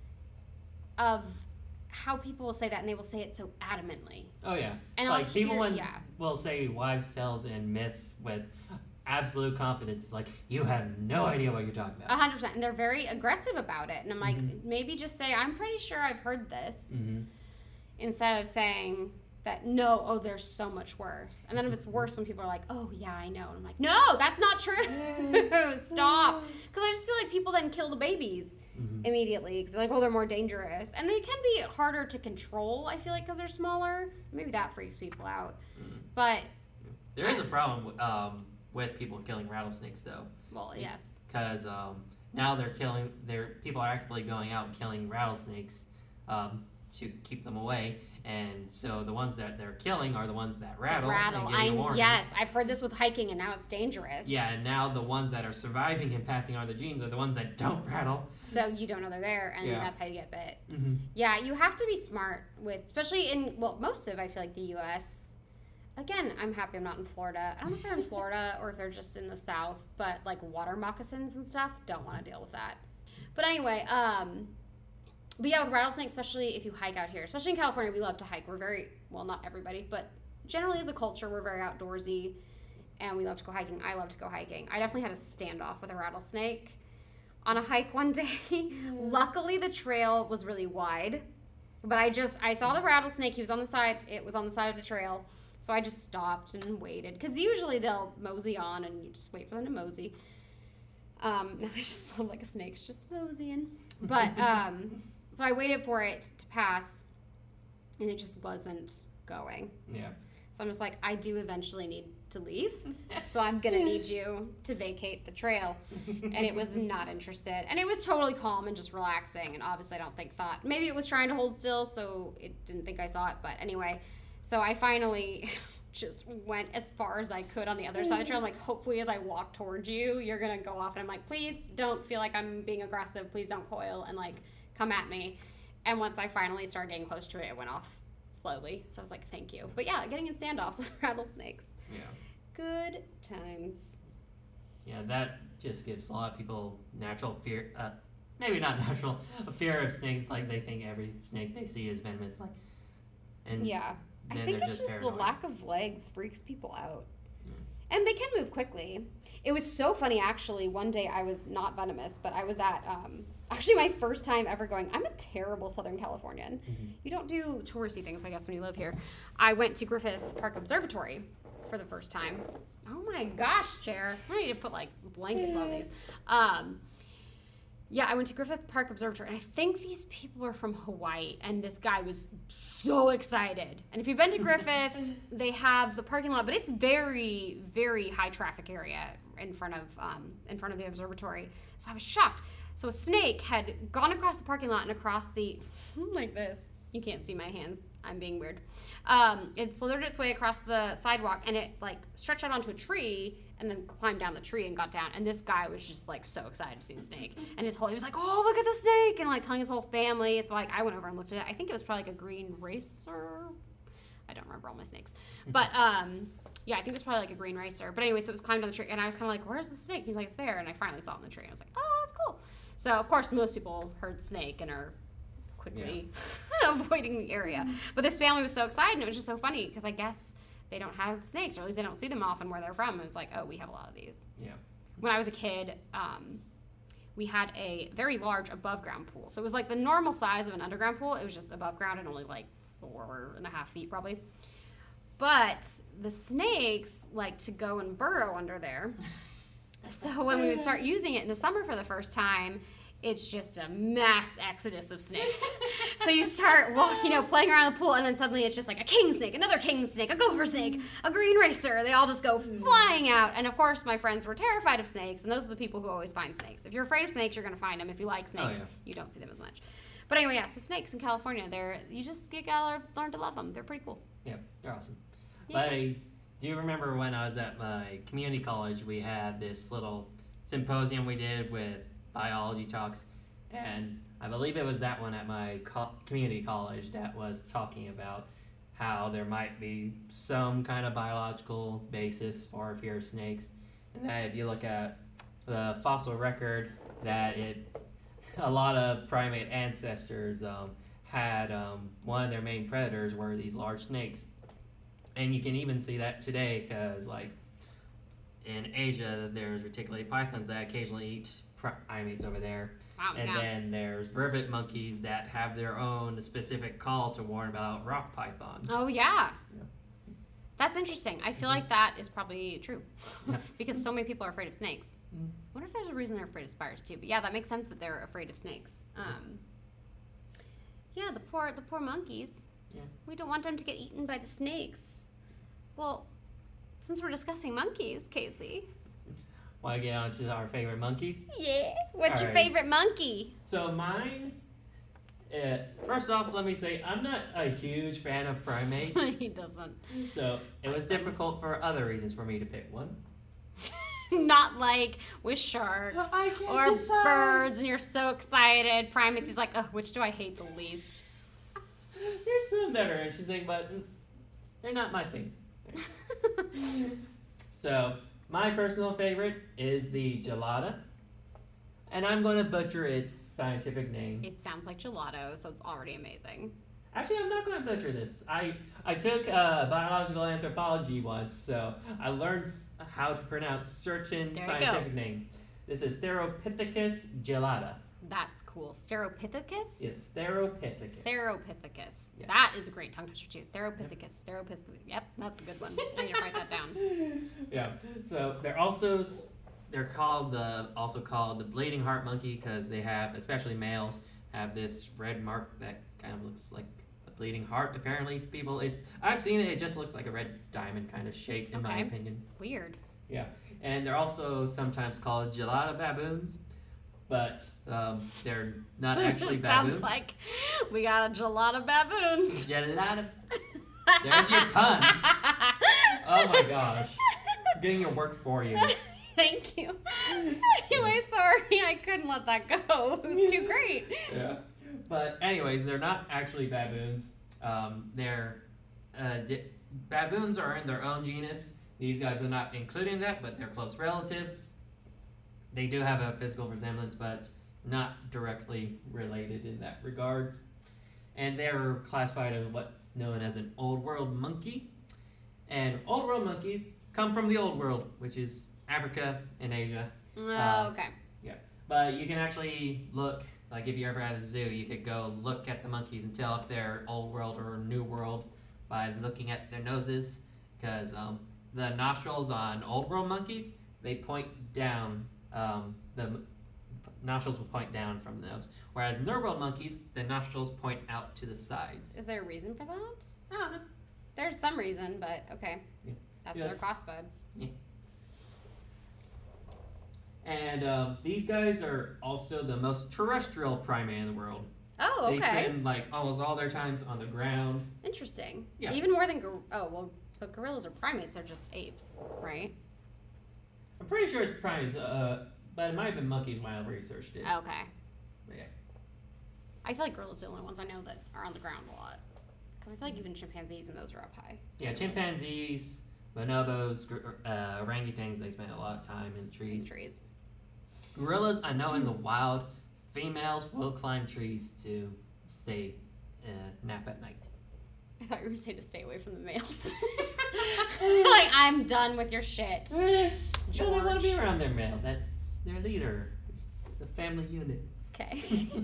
of how people will say that and they will say it so adamantly. Oh, yeah. And like, people will say wives' tales and myths with absolute confidence. Like, you have no idea what you're talking about. 100%. And they're very aggressive about it. And I'm like, maybe just say, I'm pretty sure I've heard this. Instead of saying that, no, there's so much worse. And then if it's worse when people are like, oh, yeah, I know. And I'm like, no, that's not true. Stop. Because I just feel like people then kill the babies immediately. Because they're like, they're more dangerous. And they can be harder to control, I feel like, because they're smaller. Maybe that freaks people out. But there is a problem with people killing rattlesnakes, though. Well, yes. Because now people are actively going out and killing rattlesnakes to keep them away. And so the ones that they're killing are the ones that rattle. And giving a warning. Yes, I've heard this with hiking, and now it's dangerous. Yeah, and now the ones that are surviving and passing on their genes are the ones that don't rattle. So you don't know they're there, and that's how you get bit. Yeah, you have to be smart with, especially in, most of, I feel like, the U.S. Again, I'm happy I'm not in Florida. I don't know if they're in Florida or if they're just in the South, but, like, water moccasins and stuff, don't want to deal with that. But anyway, but yeah, with rattlesnakes, especially if you hike out here, especially in California, we love to hike. We're very, not everybody, but generally as a culture, we're very outdoorsy, and we love to go hiking. I love to go hiking. I definitely had a standoff with a rattlesnake on a hike one day. Luckily, the trail was really wide, but I saw the rattlesnake. He was on the side. It was on the side of the trail, so I just stopped and waited, because usually they'll mosey on, and you just wait for them to mosey. Now I just sound like a snake's just moseying, but so I waited for it to pass, and it just wasn't going. Yeah. So I'm just like, I do eventually need to leave, so I'm going to need you to vacate the trail. And it was not interested. And it was totally calm and just relaxing, and obviously I don't think thought. Maybe it was trying to hold still, so it didn't think I saw it. But anyway, so I finally just went as far as I could on the other side of the trail. I'm like, hopefully as I walk towards you, you're going to go off. And I'm like, please don't feel like I'm being aggressive. Please don't coil and, like, come at me. And once I finally started getting close to it, it went off slowly. So I was like, thank you. But yeah, getting in standoffs with rattlesnakes. Yeah. Good times. Yeah, that just gives a lot of people natural fear. Maybe not natural, a fear of snakes. Like, they think every snake they see is venomous. Like, and yeah, I then think they're it's just paranoid. the lack of legs freaks people out. And they can move quickly. It was so funny, actually. One day I was not venomous, but I was at, actually my first time ever going, I'm a terrible Southern Californian. You don't do touristy things, I guess, when you live here. I went to Griffith Park Observatory for the first time. Oh my gosh, Chair. I need to put like blankets on these. Yeah, I went to Griffith Park Observatory, and I think these people were from Hawaii, and this guy was so excited. And if you've been to Griffith, they have the parking lot, but it's very, very high traffic area in front of the observatory. So I was shocked. So a snake had gone across the parking lot and across the like this. You can't see my hands. I'm being weird. It slithered its way across the sidewalk, and it like stretched out onto a tree and then climbed down the tree and got down. And this guy was just like so excited to see the snake. And he was like, oh, look at the snake, and like telling his whole family. So like I went over and looked at it. I think it was probably like a green racer. I don't remember all my snakes. But yeah, I think it was probably like a green racer. But anyway, so it was climbed on the tree, and I was kind of like, where's the snake? He's like, it's there. And I finally saw it in the tree. And I was like, oh, that's cool. So of course most people heard snake and are quickly avoiding the area. But this family was so excited, and it was just so funny because I guess they don't have snakes, or at least they don't see them often where they're from. And it's like, oh, we have a lot of these. Yeah. When I was a kid, we had a very large above ground pool. So it was like the normal size of an underground pool. It was just above ground and only like 4.5 feet probably. But the snakes like to go and burrow under there. So when we would start using it in the summer for the first time, it's just a mass exodus of snakes. So you start walking, playing around the pool, and then suddenly it's just like a king snake, another king snake, a gopher snake, a green racer. They all just go flying out. And of course, my friends were terrified of snakes, and those are the people who always find snakes. If you're afraid of snakes, you're going to find them. If you like snakes, you don't see them as much. But anyway, yeah, so snakes in California, you gotta learn to love them. They're pretty cool. Yeah, they're awesome. Yes, But I do remember when I was at my community college, we had this little symposium we did with biology talks, and I believe it was that one at my community college that was talking about how there might be some kind of biological basis for fear of snakes, and that if you look at the fossil record, that a lot of primate ancestors had one of their main predators were these large snakes. And you can even see that today because, like, in Asia, there's reticulated pythons that occasionally eat primates over there. Wow, and then there's vervet monkeys that have their own specific call to warn about rock pythons. Oh, yeah. That's interesting. I feel like that is probably true because so many people are afraid of snakes. I wonder if there's a reason they're afraid of spiders, too. But yeah, that makes sense that they're afraid of snakes. Yeah, the poor monkeys. Yeah. We don't want them to get eaten by the snakes. Well, since we're discussing monkeys, Casey. Want to get on to our favorite monkeys? Yeah. What's your All right. favorite monkey? So mine, first off, let me say, I'm not a huge fan of primates. He doesn't. So it was difficult for other reasons for me to pick one. Not like with sharks I can't or decide. birds and you're so excited. Primates, he's like, which do I hate the least? There's some that are interesting, but they're not my thing. So, my personal favorite is the gelada. And I'm going to butcher its scientific name. It sounds like gelato, so it's already amazing. Actually, I'm not going to butcher this. I took biological anthropology once, so I learned how to pronounce certain There you scientific names. This is Theropithecus gelada. That's cool. Steropithecus? Yes, Theropithecus. Theropithecus. Yeah. That is a great tongue twister too. Theropithecus. Theropithecus. Yep, that's a good one. I need to write that down. Yeah. So they're also called the bleeding heart monkey because they have, especially males, have this red mark that kind of looks like a bleeding heart. Apparently, to people, I've seen it. It just looks like a red diamond kind of shape, in my opinion. Weird. Yeah, and they're also sometimes called gelada baboons, but they're not actually Just baboons. sounds like we got a gelato baboons. Gelada. There's your pun. Oh my gosh. I'm getting your work for you. Thank you. Anyway, sorry, I couldn't let that go. It was too great. Yeah. But anyways, they're not actually baboons. Baboons are in their own genus. These guys are not including that, but they're close relatives. They do have a physical resemblance, but not directly related in that regards. and they're classified as what's known as an old world monkey. And old world monkeys come from the old world, which is Africa and Asia. Okay. Yeah, but you can actually look, like if you're ever at a zoo, you could go look at the monkeys and tell if they're old world or new world by looking at their noses, because the nostrils on old world monkeys, they point down. The nostrils will point down from the nose, whereas new world monkeys, the nostrils point out to the sides. Is there a reason for that? I don't know. There's some reason, but okay. Yeah. That's Yes. their classified. Yeah. And these guys are also the most terrestrial primate in the world. Oh, okay. They spend like almost all their times on the ground. Interesting. Yeah. Even more than but gorillas or primates are just apes, right? I'm pretty sure it's primates, but it might have been monkeys when I researched it. Okay. But yeah. I feel like gorillas are the only ones I know that are on the ground a lot. Because I feel like even chimpanzees and those are up high. Yeah, chimpanzees, bonobos, orangutans, they spend a lot of time in the trees. Gorillas, I know in the wild, females will climb trees to stay nap at night. I thought you were going to say to stay away from the males. Like, I'm done with your shit. No, they George. want to be around their male. That's their leader. It's the family unit. Okay.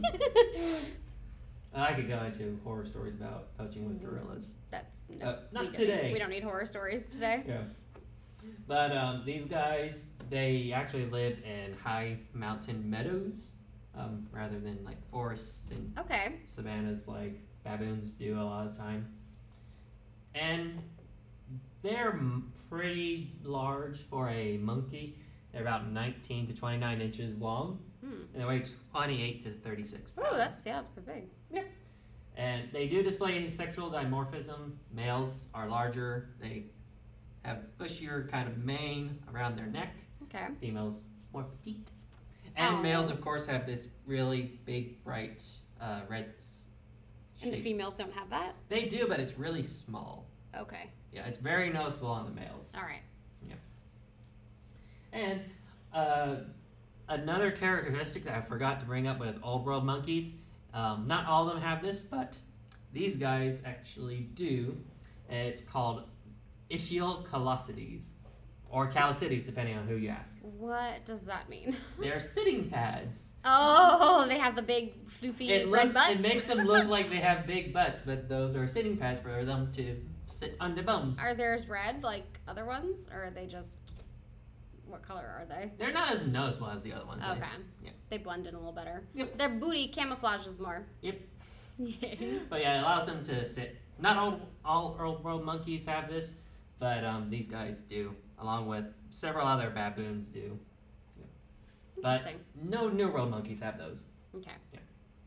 I could go into horror stories about poaching with gorillas. That's Not today. We don't need horror stories today. Yeah. But these guys, they actually live in high mountain meadows rather than like forests and Okay. savannas like baboons do a lot of the time. And they're pretty large for a monkey. They're about 19 to 29 inches long. And they weigh 28 to 36 pounds. Oh, that's pretty big. Yep. And they do display sexual dimorphism. Males are larger. They have bushier kind of mane around their neck. Okay. Females more petite. And males, of course, have this really big, bright red shape. And the females don't have that? They do, but it's really small. Okay. Yeah, it's very noticeable on the males. All right. Yeah. And another characteristic that I forgot to bring up with old world monkeys, not all of them have this, but these guys actually do. It's called Ichthyocalcides, or calicides, depending on who you ask. What does that mean? They're sitting pads. Oh, they have the big floofy red butts? It makes them look like they have big butts, but those are sitting pads for them to sit on their bums. Are theirs red like other ones, or are they just... What color are they? They're not as noticeable as the other ones. Okay. Yeah. They blend in a little better. Yep. Their booty camouflages more. Yep. Yay. But yeah, it allows them to sit. Not all old world monkeys have this, but these guys do, along with several other baboons do. Yep. But Interesting. no New World monkeys have those. Okay. Yeah.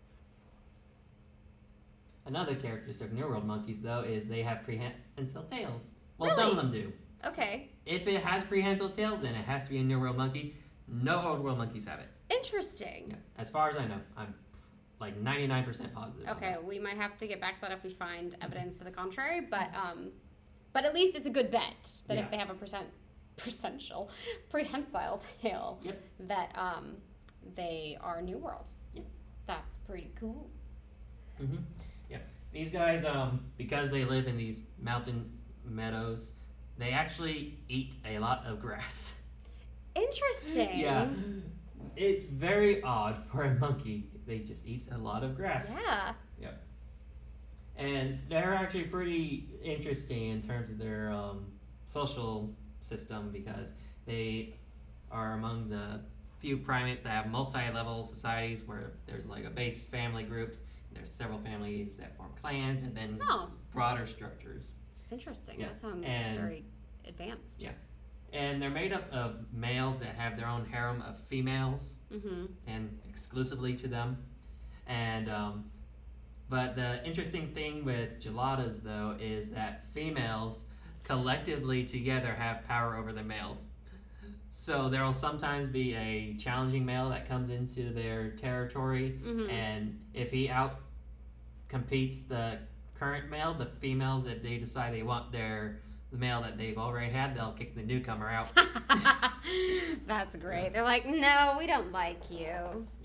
Another characteristic of New World monkeys, though, is they have prehensile tails. Well, Really? some of them do. Okay. If it has prehensile tail, then it has to be a New World monkey. No Old World monkeys have it. Interesting. Yeah. As far as I know, I'm like 99% positive. Okay, we might have to get back to that if we find evidence to the contrary, but at least it's a good bet that if they have a prehensile tail, Yep. that they are New World. Yep. That's pretty cool. Mm-hmm. Yeah. These guys, because they live in these mountain meadows, they actually eat a lot of grass. Interesting. Yeah. It's very odd for a monkey. They just eat a lot of grass. Yeah. Yep. And they're actually pretty interesting in terms of their social system, because they are among the few primates that have multi-level societies where there's like a base family groups, and there's several families that form clans, and then broader structures. Interesting. Yeah. That sounds And- very advanced. Yeah. And they're made up of males that have their own harem of females, Mm-hmm. and exclusively to them. And but the interesting thing with gelatos, though, is that females collectively together have power over the males. So there will sometimes be a challenging male that comes into their territory, Mm-hmm. and if he out competes the current male, the females, if they decide they want the male that they've already had, they'll kick the newcomer out. That's great. They're like, no, we don't like you.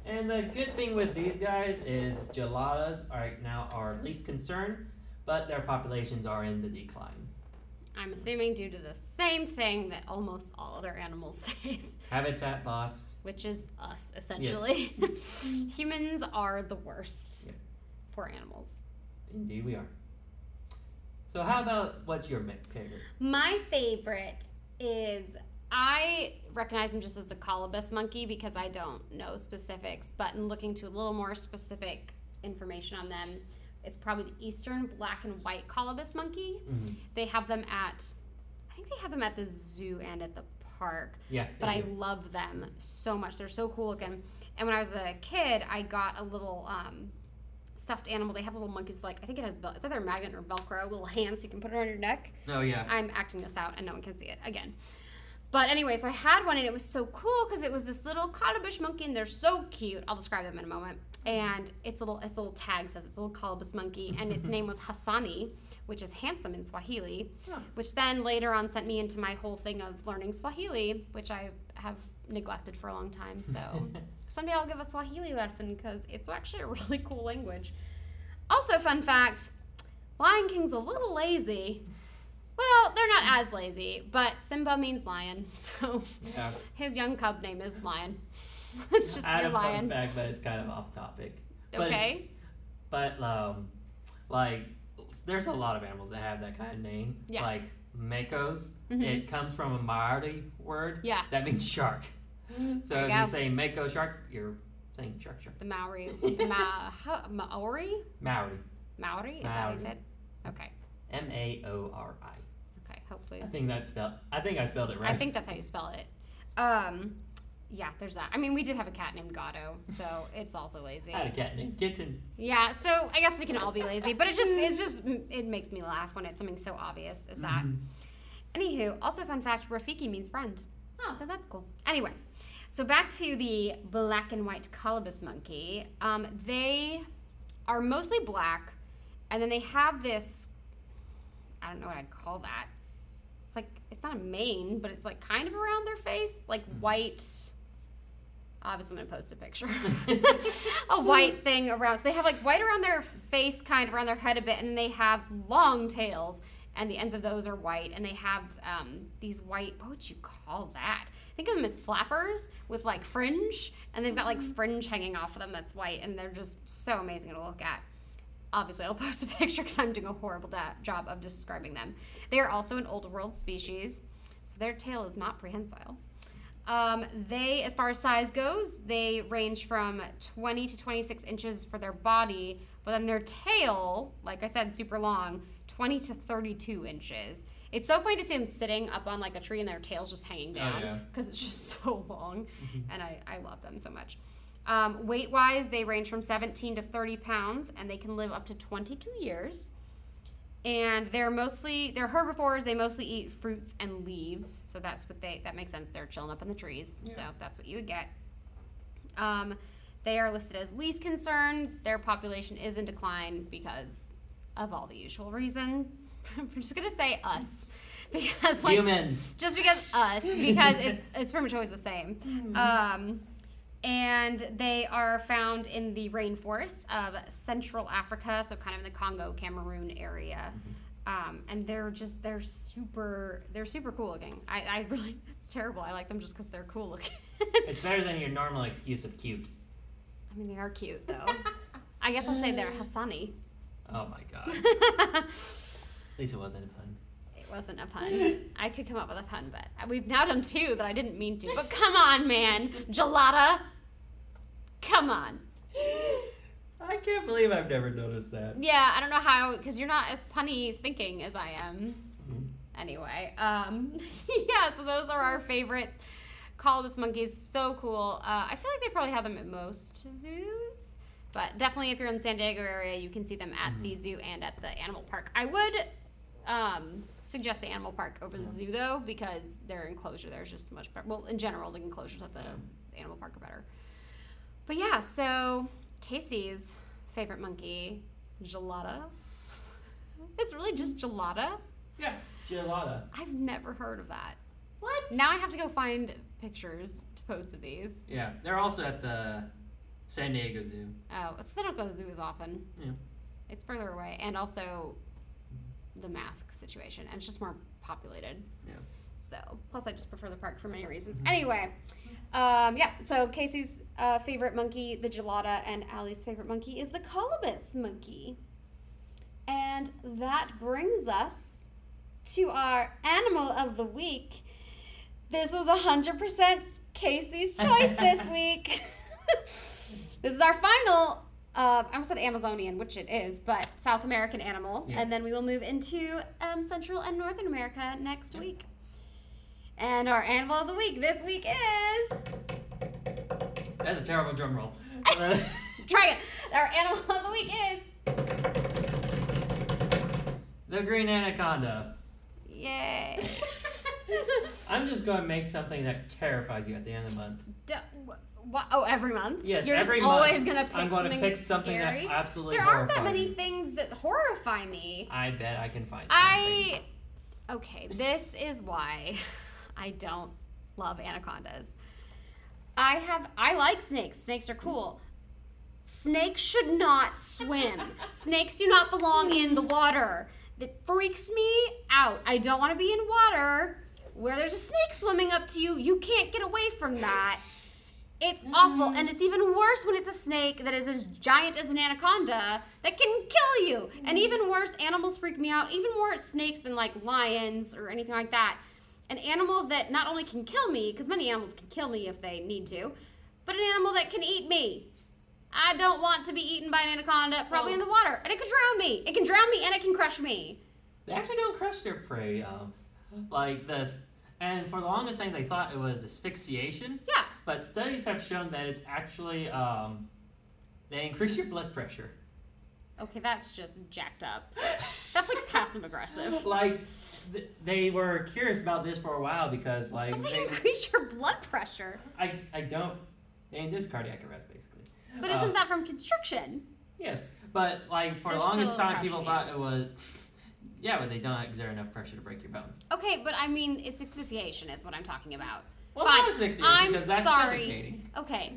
And the good thing with these guys is geladas right now are least concern, but their populations are in the decline. I'm assuming due to the same thing that almost all other animals face. Habitat loss. Which is us, essentially. Yes. Humans are the worst for animals. Indeed we are. So how about, what's your favorite? My favorite is, I recognize them just as the colobus monkey because I don't know specifics, but in looking to a little more specific information on them, it's probably the eastern black and white colobus monkey. Mm-hmm. They have them at, I think they have them at the zoo and at the park. Yeah. But I love them so much. They're so cool looking. And when I was a kid, I got a little stuffed animal. They have little monkeys, like, I think it has, it's either a magnet or Velcro, little hands so you can put it on your neck. Oh, yeah. I'm acting this out and no one can see it again. But anyway, so I had one and it was so cool because it was this little colobus monkey and they're so cute. I'll describe them in a moment. And its little tag says it's a little colobus monkey and its name was Hassani, which is handsome in Swahili, which then later on sent me into my whole thing of learning Swahili, which I have neglected for a long time. So someday I'll give a Swahili lesson because it's actually a really cool language. Also, fun fact, Lion King's a little lazy. Well, they're not as lazy, but Simba means lion, so his young cub name is Lion. It's just your lion. Fun fact, but it's kind of off topic. Okay. But like, there's a lot of animals that have that kind of name. Yeah. Like Makos, it comes from a Maori word. Yeah. That means shark. So if you say Mako shark, you're saying shark. The Maori. The Maori? Maori. Maori? Is that what you said? Okay. Maori. Okay, hopefully. I think I spelled it right. I think that's how you spell it. Yeah, there's that. I mean, we did have a cat named Gatto, so it's also lazy. I had a cat named Kitten. Yeah, so I guess we can all be lazy, but it makes me laugh when it's something so obvious as that. Anywho, also fun fact, Rafiki means friend. Oh, so that's cool. Anyway, so back to the black and white colobus monkey. They are mostly black, and then they have this, I don't know what I'd call that. It's like, it's not a mane, but it's like kind of around their face, like white. Obviously, I'm going to post a picture. A white thing around. So they have like white around their face, kind of around their head a bit, and they have long tails, and the ends of those are white, and they have these white, what would you call that? Think of them as flappers with like fringe, and they've got like fringe hanging off of them that's white, and they're just so amazing to look at. Obviously, I'll post a picture because I'm doing a horrible job of describing them. They are also an old world species, so their tail is not prehensile. They, as far as size goes, they range from 20 to 26 inches for their body, but then their tail, like I said, super long, 20 to 32 inches. It's so funny to see them sitting up on like a tree and their tail's just hanging down because it's just so long, and I love them so much. Weight-wise, they range from 17 to 30 pounds, and they can live up to 22 years. And they're herbivores. They mostly eat fruits and leaves. So that makes sense. They're chilling up in the trees. Yeah. So that's what you would get. They are listed as least concern. Their population is in decline because of all the usual reasons. I'm just going to say us. Because like humans. Just because us. Because it's pretty much always the same. And they are found in the rainforests of Central Africa, so kind of in the Congo, Cameroon area. And they're super cool looking. I really, it's terrible. I like them just because they're cool looking. It's better than your normal excuse of cute. I mean, they are cute, though. I guess I'll say they're Hassani. Oh, my God. At least it wasn't a pun. It wasn't a pun. I could come up with a pun, but we've now done two that I didn't mean to. But come on, man. Gelada. Come on. I can't believe I've never noticed that. Yeah, I don't know how, because you're not as punny thinking as I am. Anyway, yeah, so those are our favorites. Colobus monkeys, so cool. I feel like they probably have them at most zoos, but definitely if you're in the San Diego area, you can see them at the zoo and at the animal park. I would suggest the animal park over the zoo, though, because their enclosure there is just much better. Well, in general, the enclosures at the animal park are better. But yeah, so Casey's favorite monkey, Gelada. It's really just Gelada? Yeah, Gelada. I've never heard of that. What? Now I have to go find pictures to post of these. Yeah, they're also at the San Diego Zoo. Oh, so they don't go to the zoo as often. Yeah. It's further away, and also the mask situation, and it's just more populated. Yeah. So, plus I just prefer the park for many reasons. Anyway, yeah, so Casey's favorite monkey, the gelada, and Allie's favorite monkey is the colobus monkey. And that brings us to our animal of the week. This was 100% Casey's choice this week. This is our final, I almost said Amazonian, which it is, but South American animal. Yeah. And then we will move into Central and Northern America next week. And our animal of the week this week is... That's a terrible drum roll. Try it. Our animal of the week is... The green anaconda. Yay. I'm just going to make something that terrifies you at the end of the month. Oh, every month? Yes, You're every just month. always going to pick I'm going to something pick something scary? that absolutely There aren't that horrifies many you. things that horrify me. I bet I can find some things. Okay, this is why I don't love anacondas. I like snakes. Snakes are cool. Snakes should not swim. Snakes do not belong in the water. That freaks me out. I don't want to be in water where there's a snake swimming up to you. You can't get away from that. It's awful, and it's even worse when it's a snake that is as giant as an anaconda that can kill you. And even worse, animals freak me out. Even more snakes than like lions or anything like that. An animal that not only can kill me, because many animals can kill me if they need to, but an animal that can eat me. I don't want to be eaten by an anaconda, probably in the water. And it can drown me. It can drown me and it can crush me. They actually don't crush their prey like this. And for the longest time, they thought it was asphyxiation. Yeah. But studies have shown that it's actually, they increase your blood pressure. Okay, that's just jacked up. That's like passive aggressive. Like, they were curious about this for a while because, like, How do they increase your blood pressure? I don't, they induce cardiac arrest, basically. But isn't that from constriction? Yes, but, like, for They're the longest still time, people crushing thought it was, yeah, but they don't exert enough pressure to break your bones. Okay, but I mean, it's asphyxiation. It's what I'm talking about. Well, Fine. not asphyxiation, I'm because that's sorry. suffocating. Okay.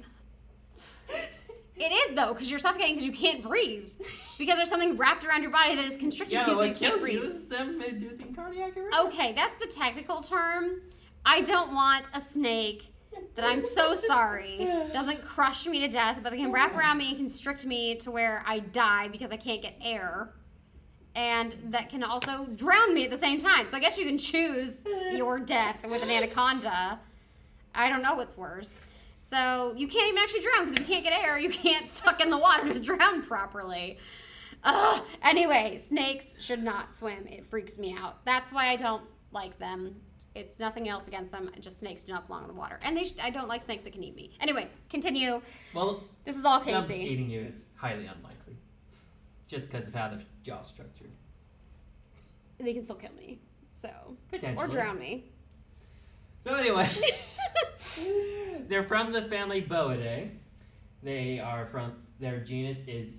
It is, though, because you're suffocating because you can't breathe. Because there's something wrapped around your body that is constricting Yeah, you so what you can't kills breathe. you is them inducing cardiac arrest. Okay, that's the technical term. I don't want a snake that I'm so sorry doesn't crush me to death, but they can wrap around me and constrict me to where I die because I can't get air. And that can also drown me at the same time. So I guess you can choose your death with an anaconda. I don't know what's worse. So you can't even actually drown because if you can't get air, you can't suck in the water to drown properly. Anyway, snakes should not swim. It freaks me out. That's why I don't like them. It's nothing else against them. Just snakes do not belong in the water. And I don't like snakes that can eat me. Anyway, continue. Well, This is all them Casey. eating you is highly unlikely. Just because of how their jaw's structured. They can still kill me. So. Potentially. Or drown me. So anyway, they're from the family Boidae. They are from, their genus is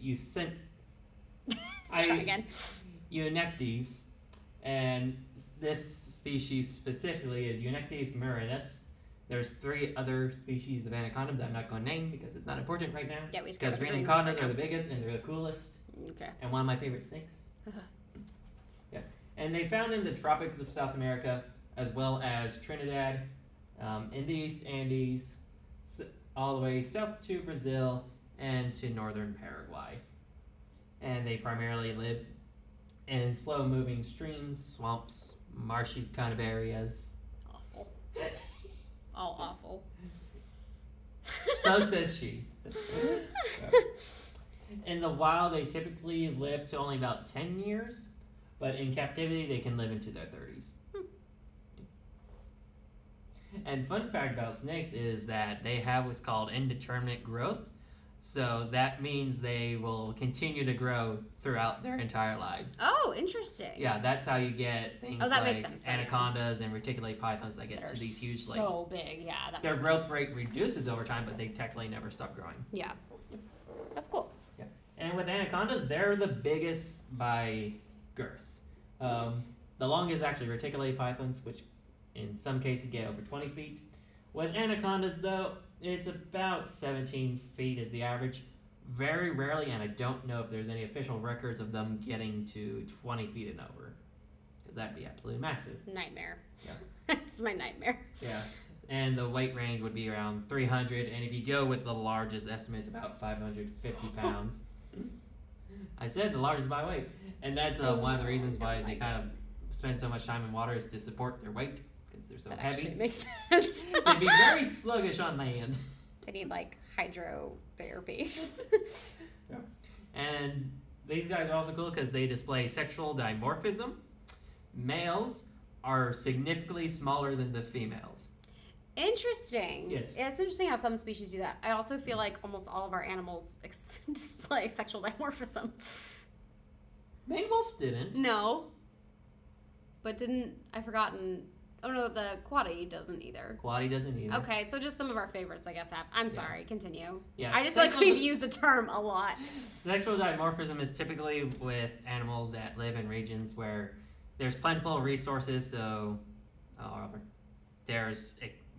Try again. Eunectes, and this species specifically is Eunectes murinus. There's 3 other species of anaconda that I'm not going to name because it's not important right now. Yeah, we just because covered green the green ones anacondas right are now. the biggest and they're the coolest, Okay. and one of my favorite snakes. Yeah, and they found in the tropics of South America as well as Trinidad, in the East Andes, all the way south to Brazil and to northern Paraguay. And they primarily live in slow-moving streams, swamps, marshy kind of areas. Awful. All awful. So says she. In the wild, they typically live to only about 10 years, but in captivity, they can live into their 30s. And fun fact about snakes is that they have what's called indeterminate growth. So that means they will continue to grow throughout their entire lives. Oh, interesting. Yeah, that's how you get things that like makes sense then, yeah. anacondas and reticulated pythons that get That to are these huge so lakes. big, yeah. That Their makes growth sense. rate reduces over time, but they technically never stop growing. Yeah. That's cool. Yeah, and with anacondas, they're the biggest by girth. The longest is actually reticulated pythons, which in some cases get over 20 feet. With anacondas, though, It's about 17 feet is the average. Very rarely, and I don't know if there's any official records of them getting to 20 feet and over. Because that'd be absolutely massive. Nightmare. Yeah. It's my nightmare. Yeah. And the weight range would be around 300, and if you go with the largest estimate, it's about 550 pounds. I said the largest by weight. And that's one of the reasons why they kind of spend so much time in water is to support their weight, because they're so That heavy. actually makes sense. They'd be very sluggish on land. They need like hydrotherapy. Yeah. And these guys are also cool because they display sexual dimorphism. Males are significantly smaller than the females. Interesting. Yes. Yeah, it's interesting how some species do that. I also feel like almost all of our animals display sexual dimorphism. Maine wolf didn't. No. But didn't, I've forgotten. Oh no, the quaddy doesn't either. Quaddy doesn't either. Okay, so just some of our favorites, I guess, have. I'm sorry, continue. Yeah. I just feel like we've used the term a lot. Sexual dimorphism is typically with animals that live in regions where there's plentiful resources, so there's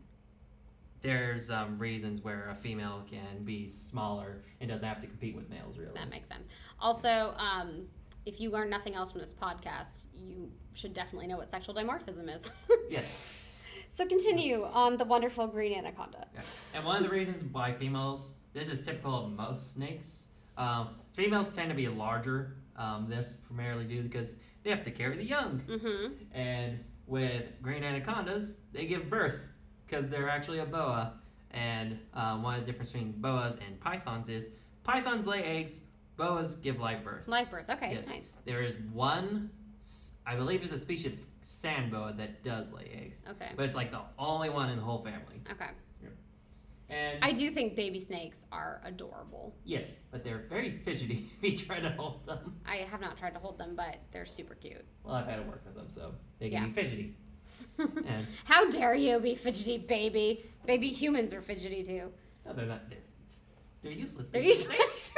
reasons where a female can be smaller and doesn't have to compete with males, really. That makes sense. Also, if you learn nothing else from this podcast, you should definitely know what sexual dimorphism is. Yes. So continue on the wonderful green anaconda. Yeah. And one of the reasons why females, this is typical of most snakes, females tend to be larger. This primarily due because they have to carry the young. Mm-hmm. And with green anacondas, they give birth because they're actually a boa. And one of the difference between boas and pythons is pythons lay eggs, boas give live birth. Live birth, okay, Yes. nice. There is one, I believe it's a species of sand boa that does lay eggs. Okay. But it's like the only one in the whole family. Okay. And I do think baby snakes are adorable. yes, but they're very fidgety if you try to hold them. I have not tried to hold them, but they're super cute. Well, I've had to work with them, so they can Yeah. be fidgety. And How dare you be fidgety, baby? Baby humans are fidgety too. no, they're not. They're useless. They're useless.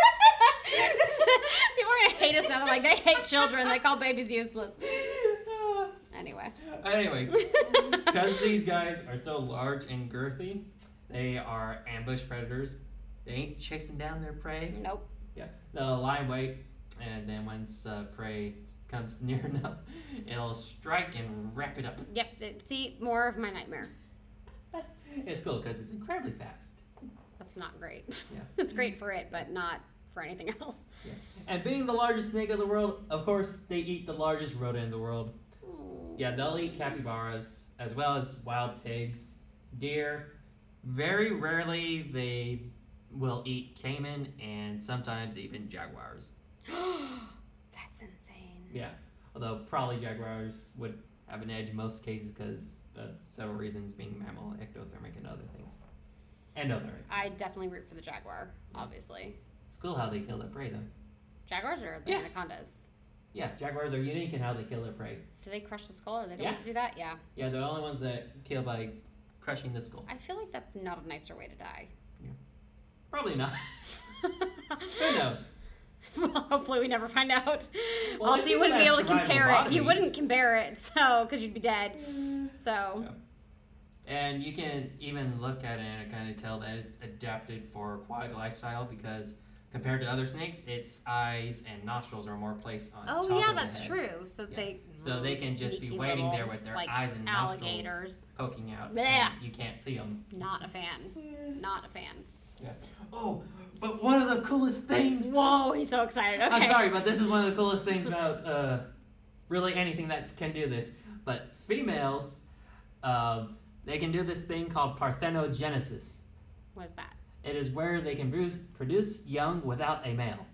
People are gonna hate us now. They're like, they hate children. They call babies useless. Anyway. Anyway, because these guys are so large and girthy, they are ambush predators. They ain't chasing down their prey. Nope. Yeah, they'll lie in wait, and then once prey comes near enough, it'll strike and wrap it up. Yep. See, more of my nightmare. It's cool because it's incredibly fast. That's not great. Yeah. It's great for it, but not for anything else. Yeah. And being the largest snake of the world, of course, they eat the largest rodent in the world. Yeah, they'll eat capybaras as well as wild pigs, deer. Very rarely they will eat caiman and sometimes even jaguars. That's insane. Yeah, although probably jaguars would have an edge in most cases because of several reasons, being mammal, ectothermic, and other things. Endothermic. I definitely root for the jaguar, obviously. It's cool how they kill their prey, though. Jaguars or the Yeah. anacondas? Yeah, jaguars are unique in how they kill their prey. Do they crush the skull? Are they the Yeah. ones to do that? Yeah. Yeah, they're the only ones that kill by crushing the skull. I feel like that's not a nicer way to die. Probably not. Who knows? Well, hopefully we never find out. Well, Also, if you you wouldn't be have able to compare it. You survived wouldn't compare it, so because you'd be dead. So Yeah. And you can even look at it and kind of tell that it's adapted for aquatic lifestyle because compared to other snakes, its eyes and nostrils are more placed on top oh yeah, of the that's head. true. So Yeah. So they can just be sneaky waiting there little, with their like, eyes and alligators. nostrils poking out. Blech. And you can't see them. Not a fan. Not a fan. Yeah. Oh, but one of the coolest things. Whoa, he's so excited. Okay. I'm sorry, but this is one of the coolest things about really anything that can do this. But females, they can do this thing called parthenogenesis. What is that? It is where they can produce young without a male.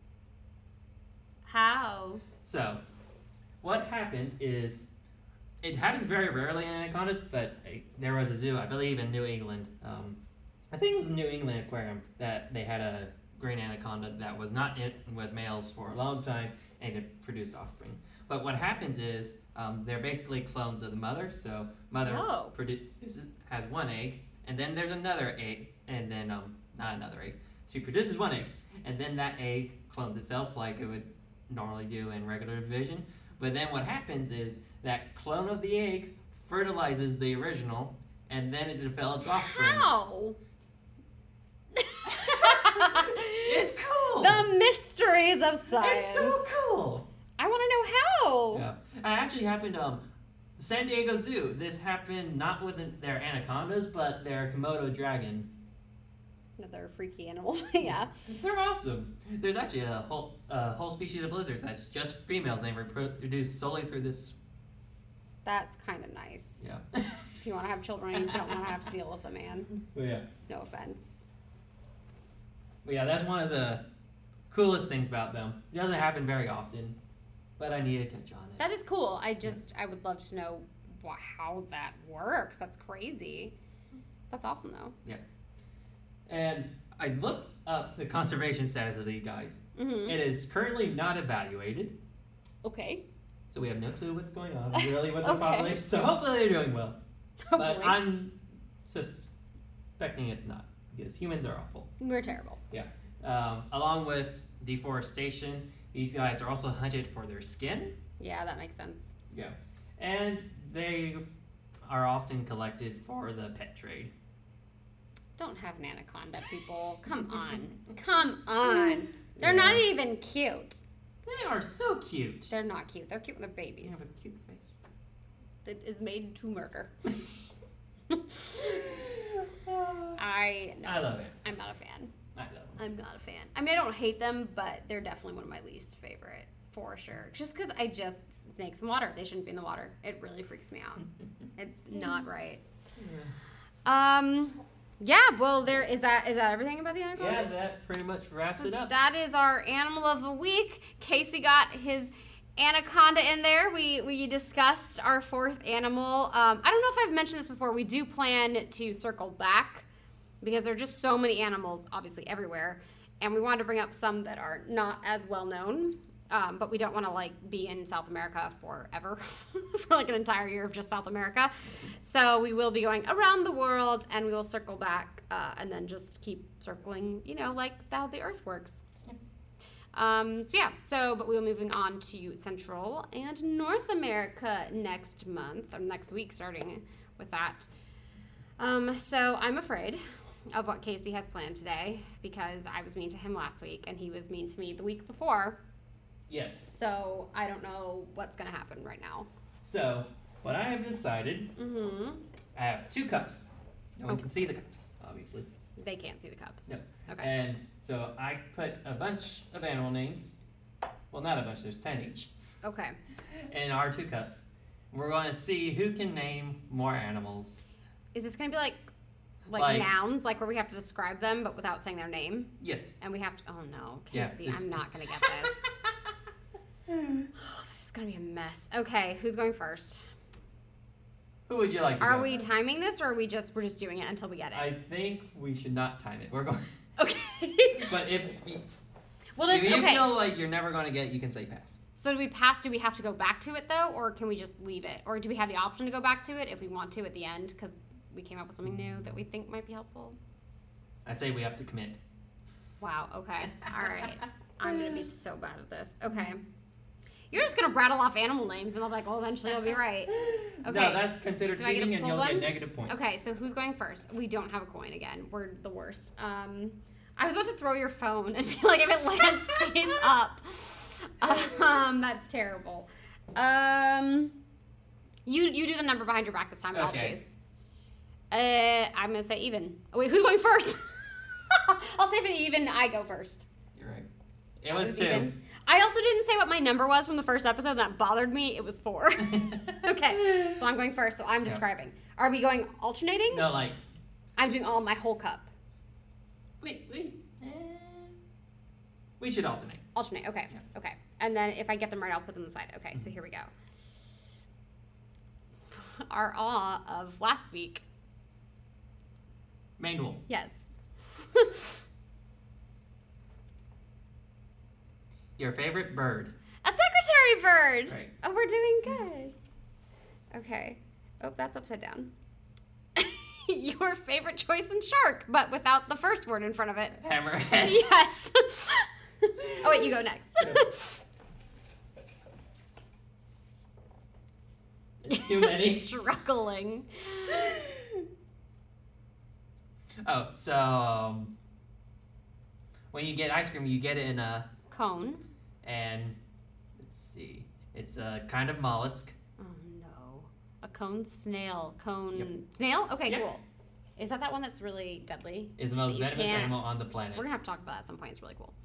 How? So, what happens is, it happens very rarely in anacondas, but there was a zoo, I believe in New England. I think it was a New England aquarium that they had a green anaconda that was not in with males for a long time and it produced offspring. But what happens is they're basically clones of the mother. So mother has one egg, and then there's another egg, and then not another egg. She produces one egg, and then that egg clones itself like it would normally do in regular division. But then what happens is that clone of the egg fertilizes the original, and then it develops offspring. How? It's cool. The mysteries of science. It's so cool. I want to know how. Yeah, it actually happened. San Diego Zoo. This happened not with their anacondas, but their Komodo dragon. Another freaky animal. Yeah. They're awesome. There's actually a whole species of lizards that's just females, and they reproduce solely through this. That's kind of nice. Yeah. If you want to have children, you don't want to have to deal with a man. But yeah. No offense. But yeah, that's one of the coolest things about them. It doesn't happen very often, but I need to touch on it. That is cool. I would love to know how that works. That's crazy. That's awesome, though. Yeah. And I looked up the conservation status of these guys. Mm-hmm. It is currently not evaluated, Okay. so we have no clue what's going on really with the Okay. population. So hopefully they're doing well. Hopefully. But I'm suspecting it's not, because humans are awful. We're terrible. Yeah. Along with deforestation, these guys are also hunted for their skin. Yeah, that makes sense. Yeah. And they are often collected for the pet trade. Don't have an anaconda, people. Come on. Come on. They're Yeah. not even cute. They are so cute. They're not cute. They're cute when they're They babies. have a cute face. That is made to murder. I love it. I'm not a fan. I love them. I'm not a fan. I mean, I don't hate them, but they're definitely one of my least favorite, for sure. Just because snakes in water. They shouldn't be in the water. It really freaks me out. It's not right. Yeah, well, is that everything about the anaconda? Yeah, that pretty much wraps it up. That is our animal of the week. Casey got his anaconda in there. We discussed our fourth animal. I don't know if I've mentioned this before. We do plan to circle back because there are just so many animals, obviously, everywhere. And we wanted to bring up some that are not as well known. But we don't want to be in South America forever, for an entire year of just South America. So we will be going around the world, and we will circle back, and then just keep circling, like how the Earth works. But we will be moving on to Central and North America next month, or next week, starting with that. So I'm afraid of what Casey has planned today, because I was mean to him last week, and he was mean to me the week before. Yes. So I don't know what's going to happen right now. So, what I have decided, I have 2 cups. No one can see the cups, obviously. They can't see the cups. No. Okay. And so I put a bunch of animal names. Well, not a bunch, there's 10 each. Okay. In our 2 cups. We're going to see who can name more animals. Is this going to be like nouns, where we have to describe them but without saying their name? Yes. And we have to, oh no, Yeah, Casey, I'm not going to get this. This is going to be a mess. Okay, who's going first? Who would you like to Are go we first? timing this, or we're just doing it until we get it? I think we should not time it. We're going. Okay. But if you feel like you're never going to get it, you can say pass. So do we pass? Do we have to go back to it though, or can we just leave it? Or do we have the option to go back to it if we want to at the end, because we came up with something new that we think might be helpful? I say we have to commit. Wow. Okay. All right. I'm gonna be so bad at this. Okay. You're just gonna rattle off animal names, and I'm like, well, eventually I'll be right. Okay. No, that's considered Do I get a cheating, and full you'll get one? negative points. Okay, so who's going first? We don't have a coin again. We're the worst. I was about to throw your phone and be like, if it lands face up. That's terrible. You do the number behind your back this time, and Okay. I'll choose. I'm gonna say even. Oh, wait, who's going first? I'll say if it's even, I go first. You're right. It was 2. Even. I also didn't say what my number was from the first episode, and that bothered me. It was 4. Okay, so I'm going first, so I'm describing. Are we going alternating? No, I'm doing all my whole cup. We should alternate. Alternate, okay, Yeah. okay. And then if I get them right, I'll put them aside. Okay, so here we go. Our awe of last week. Maned wolf. Yes. Your favorite bird. A secretary bird! Right. Oh, we're doing good. Okay. Oh, that's upside down. Your favorite choice in shark, but without the first word in front of it. Hammerhead. Yes. Oh, wait, you go next. It's too many. Struggling. Oh, so when you get ice cream, you get it in a Cone. and let's see, it's a kind of mollusk. Oh no. A cone snail. Cone Yep. snail? Okay, Yep. cool. Is that one that's really deadly? Is the most That you venomous can't- animal on the planet. We're gonna have to talk about that at some point. It's really cool.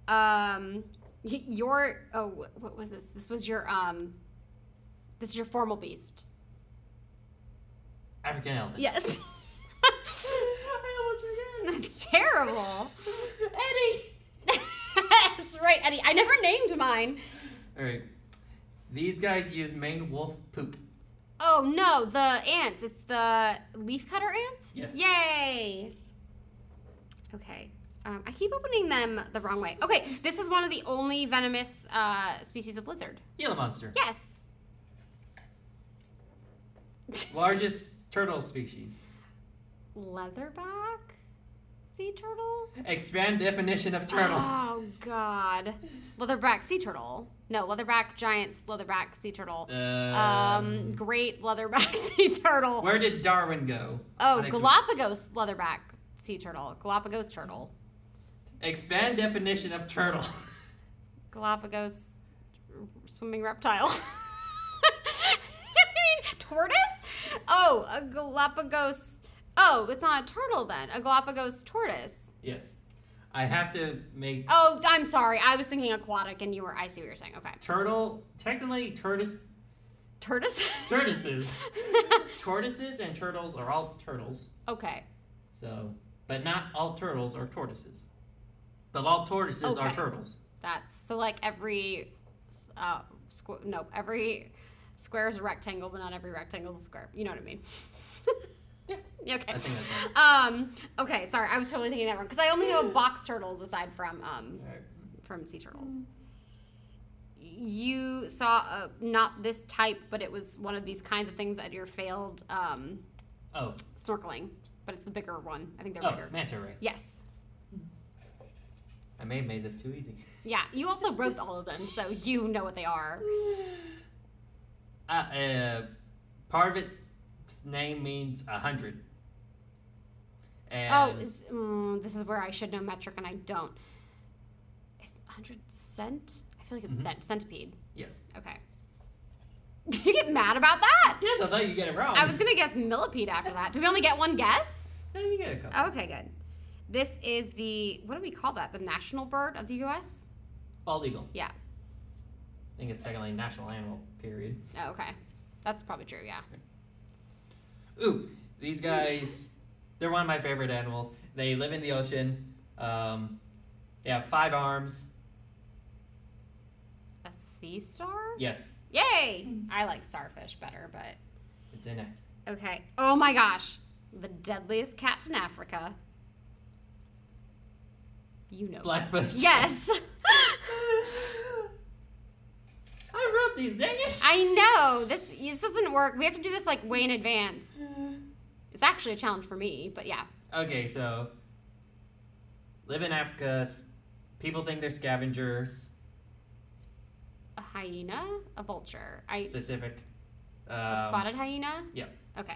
What was this? This is your formal beast. African elephant. Yes. I almost forgot. That's terrible. Eddie. That's right, Eddie. I never named mine. All right. These guys use Maine wolf poop. Oh no, the ants. It's the leafcutter ants? Yes. Yay! Okay. I keep opening them the wrong way. Okay, this is one of the only venomous species of lizard. Gila monster. Yes! Largest turtle species. Leatherback sea turtle? Expand definition of turtle. Oh god. Leatherback sea turtle. No, leatherback giants, leatherback sea turtle. Great leatherback sea turtle. Where did Darwin go? Oh, On expedition? Galapagos leatherback sea turtle. Galapagos turtle. Expand definition of turtle. Galapagos swimming reptile. Tortoise? Oh, a Galapagos. Oh, it's not a turtle then. A Galapagos tortoise. Yes. I have to make Oh, I'm sorry. I was thinking aquatic and I see what you're saying. Okay. turtle, technically Tortoise? tortoises. Tortoises and turtles are all turtles. Okay. So, but not all turtles are tortoises. But all tortoises are Okay. turtles. That's so like every every square is a rectangle, but not every rectangle is a square. You know what I mean? Yeah. Okay. I think that's right. Okay, sorry, I was totally thinking that wrong because I only know box turtles aside from Alright. from sea turtles. You saw not this type, but it was one of these kinds of things at your failed Oh, snorkeling, but it's the bigger one. I think they're oh, bigger. manta ray. Yes. I may have made this too easy. Yeah, you also wrote all of them, so you know what they are. Part of its name means 100. And Oh, this is where I should know metric and I don't. Is 100 cent? I feel like it's centipede. yes. Okay. Did you get mad about that? Yes, I thought you'd get it wrong. I was gonna guess millipede after that. Do we only get one guess? No, you get a couple. Okay, good. This is what do we call that? The national bird of the U.S.? Bald eagle. Yeah. I think it's technically national animal, period. Oh, okay. That's probably true, yeah. Ooh, these guys, they're one of my favorite animals. They live in the ocean. They have 5 arms. A sea star? Yes, Yay! I like starfish better, but it's in it. okay. Oh my gosh. The deadliest cat in Africa. You know. Blackfoot. this. Yes. I wrote these, dang it! I know. This doesn't work. We have to do this like way in advance. It's actually a challenge for me, but yeah. Okay, so live in Africa. People think they're scavengers. A hyena? A vulture? Specific. A spotted hyena? Yeah. Okay.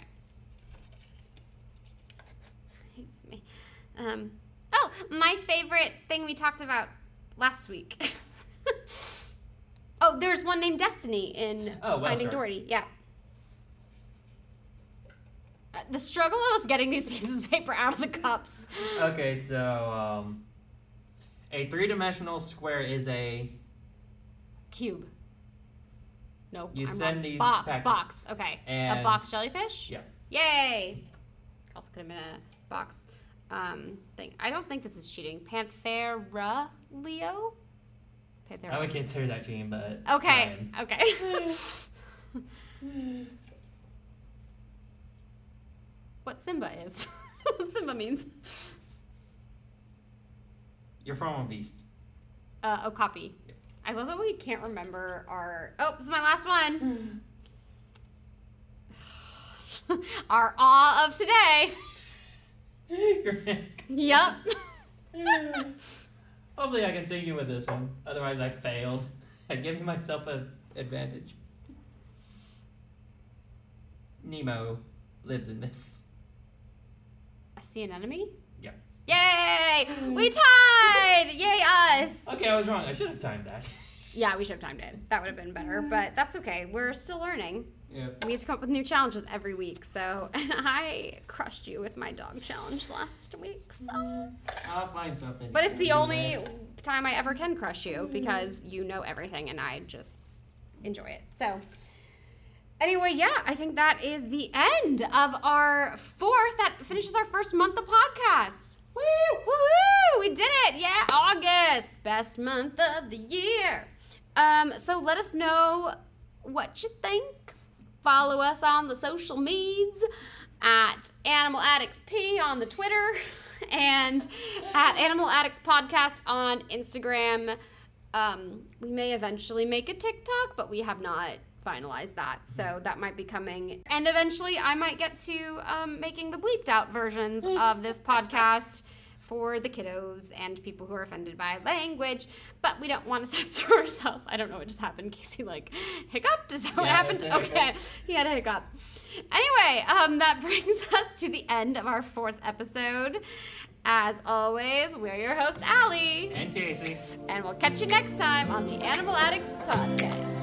Hates me. Oh, my favorite thing we talked about last week. Oh, there's one named Destiny in Oh, well, Finding sure. Doherty. Yeah. The struggle was getting these pieces of paper out of the cups. Okay, so a 3-dimensional square is a Cube. Nope. You I'm send wrong. these box. pack- Box. Okay. A And- box jellyfish. yeah. Yay! Also could have been a box thing. I don't think this is cheating. Panthera Leo? Panthera. I would consider that cheating, but Okay. fine. Okay. What Simba is. What Simba means. You're from a beast. Okapi. Yep. I love that we can't remember our... Oh, this is my last one. Our awe of today. Yep. Hopefully I can sing you with this one. Otherwise I failed. I give myself an advantage. Nemo lives in this. A sea anemone? Yeah. Yay! We tied! Yay us! Okay, I was wrong. I should have timed that. Yeah, we should have timed it. That would have been better, but that's okay. We're still learning. Yep. We have to come up with new challenges every week. So, and I crushed you with my dog challenge last week. So, I'll find something. but it's the only time I ever can crush you because you know everything and I just enjoy it. So, anyway, yeah, I think that is the end of our that finishes our first month of podcasts. Woo! Woohoo! We did it! Yeah, August, best month of the year. So let us know what you think. Follow us on the social medias at Animal Addicts P on the Twitter and at Animal Addicts Podcast on Instagram. We may eventually make a TikTok, but we have not finalized that, so that might be coming. And eventually I might get to making the bleeped out versions of this podcast for the kiddos and people who are offended by language, but we don't want to censor ourselves. I don't know what just happened. Casey hiccuped? Is that what happened? Okay, he had a hiccup. Anyway, that brings us to the end of our 4th episode. As always, we're your hosts, Allie and Casey, and we'll catch you next time on the Animal Addicts Podcast.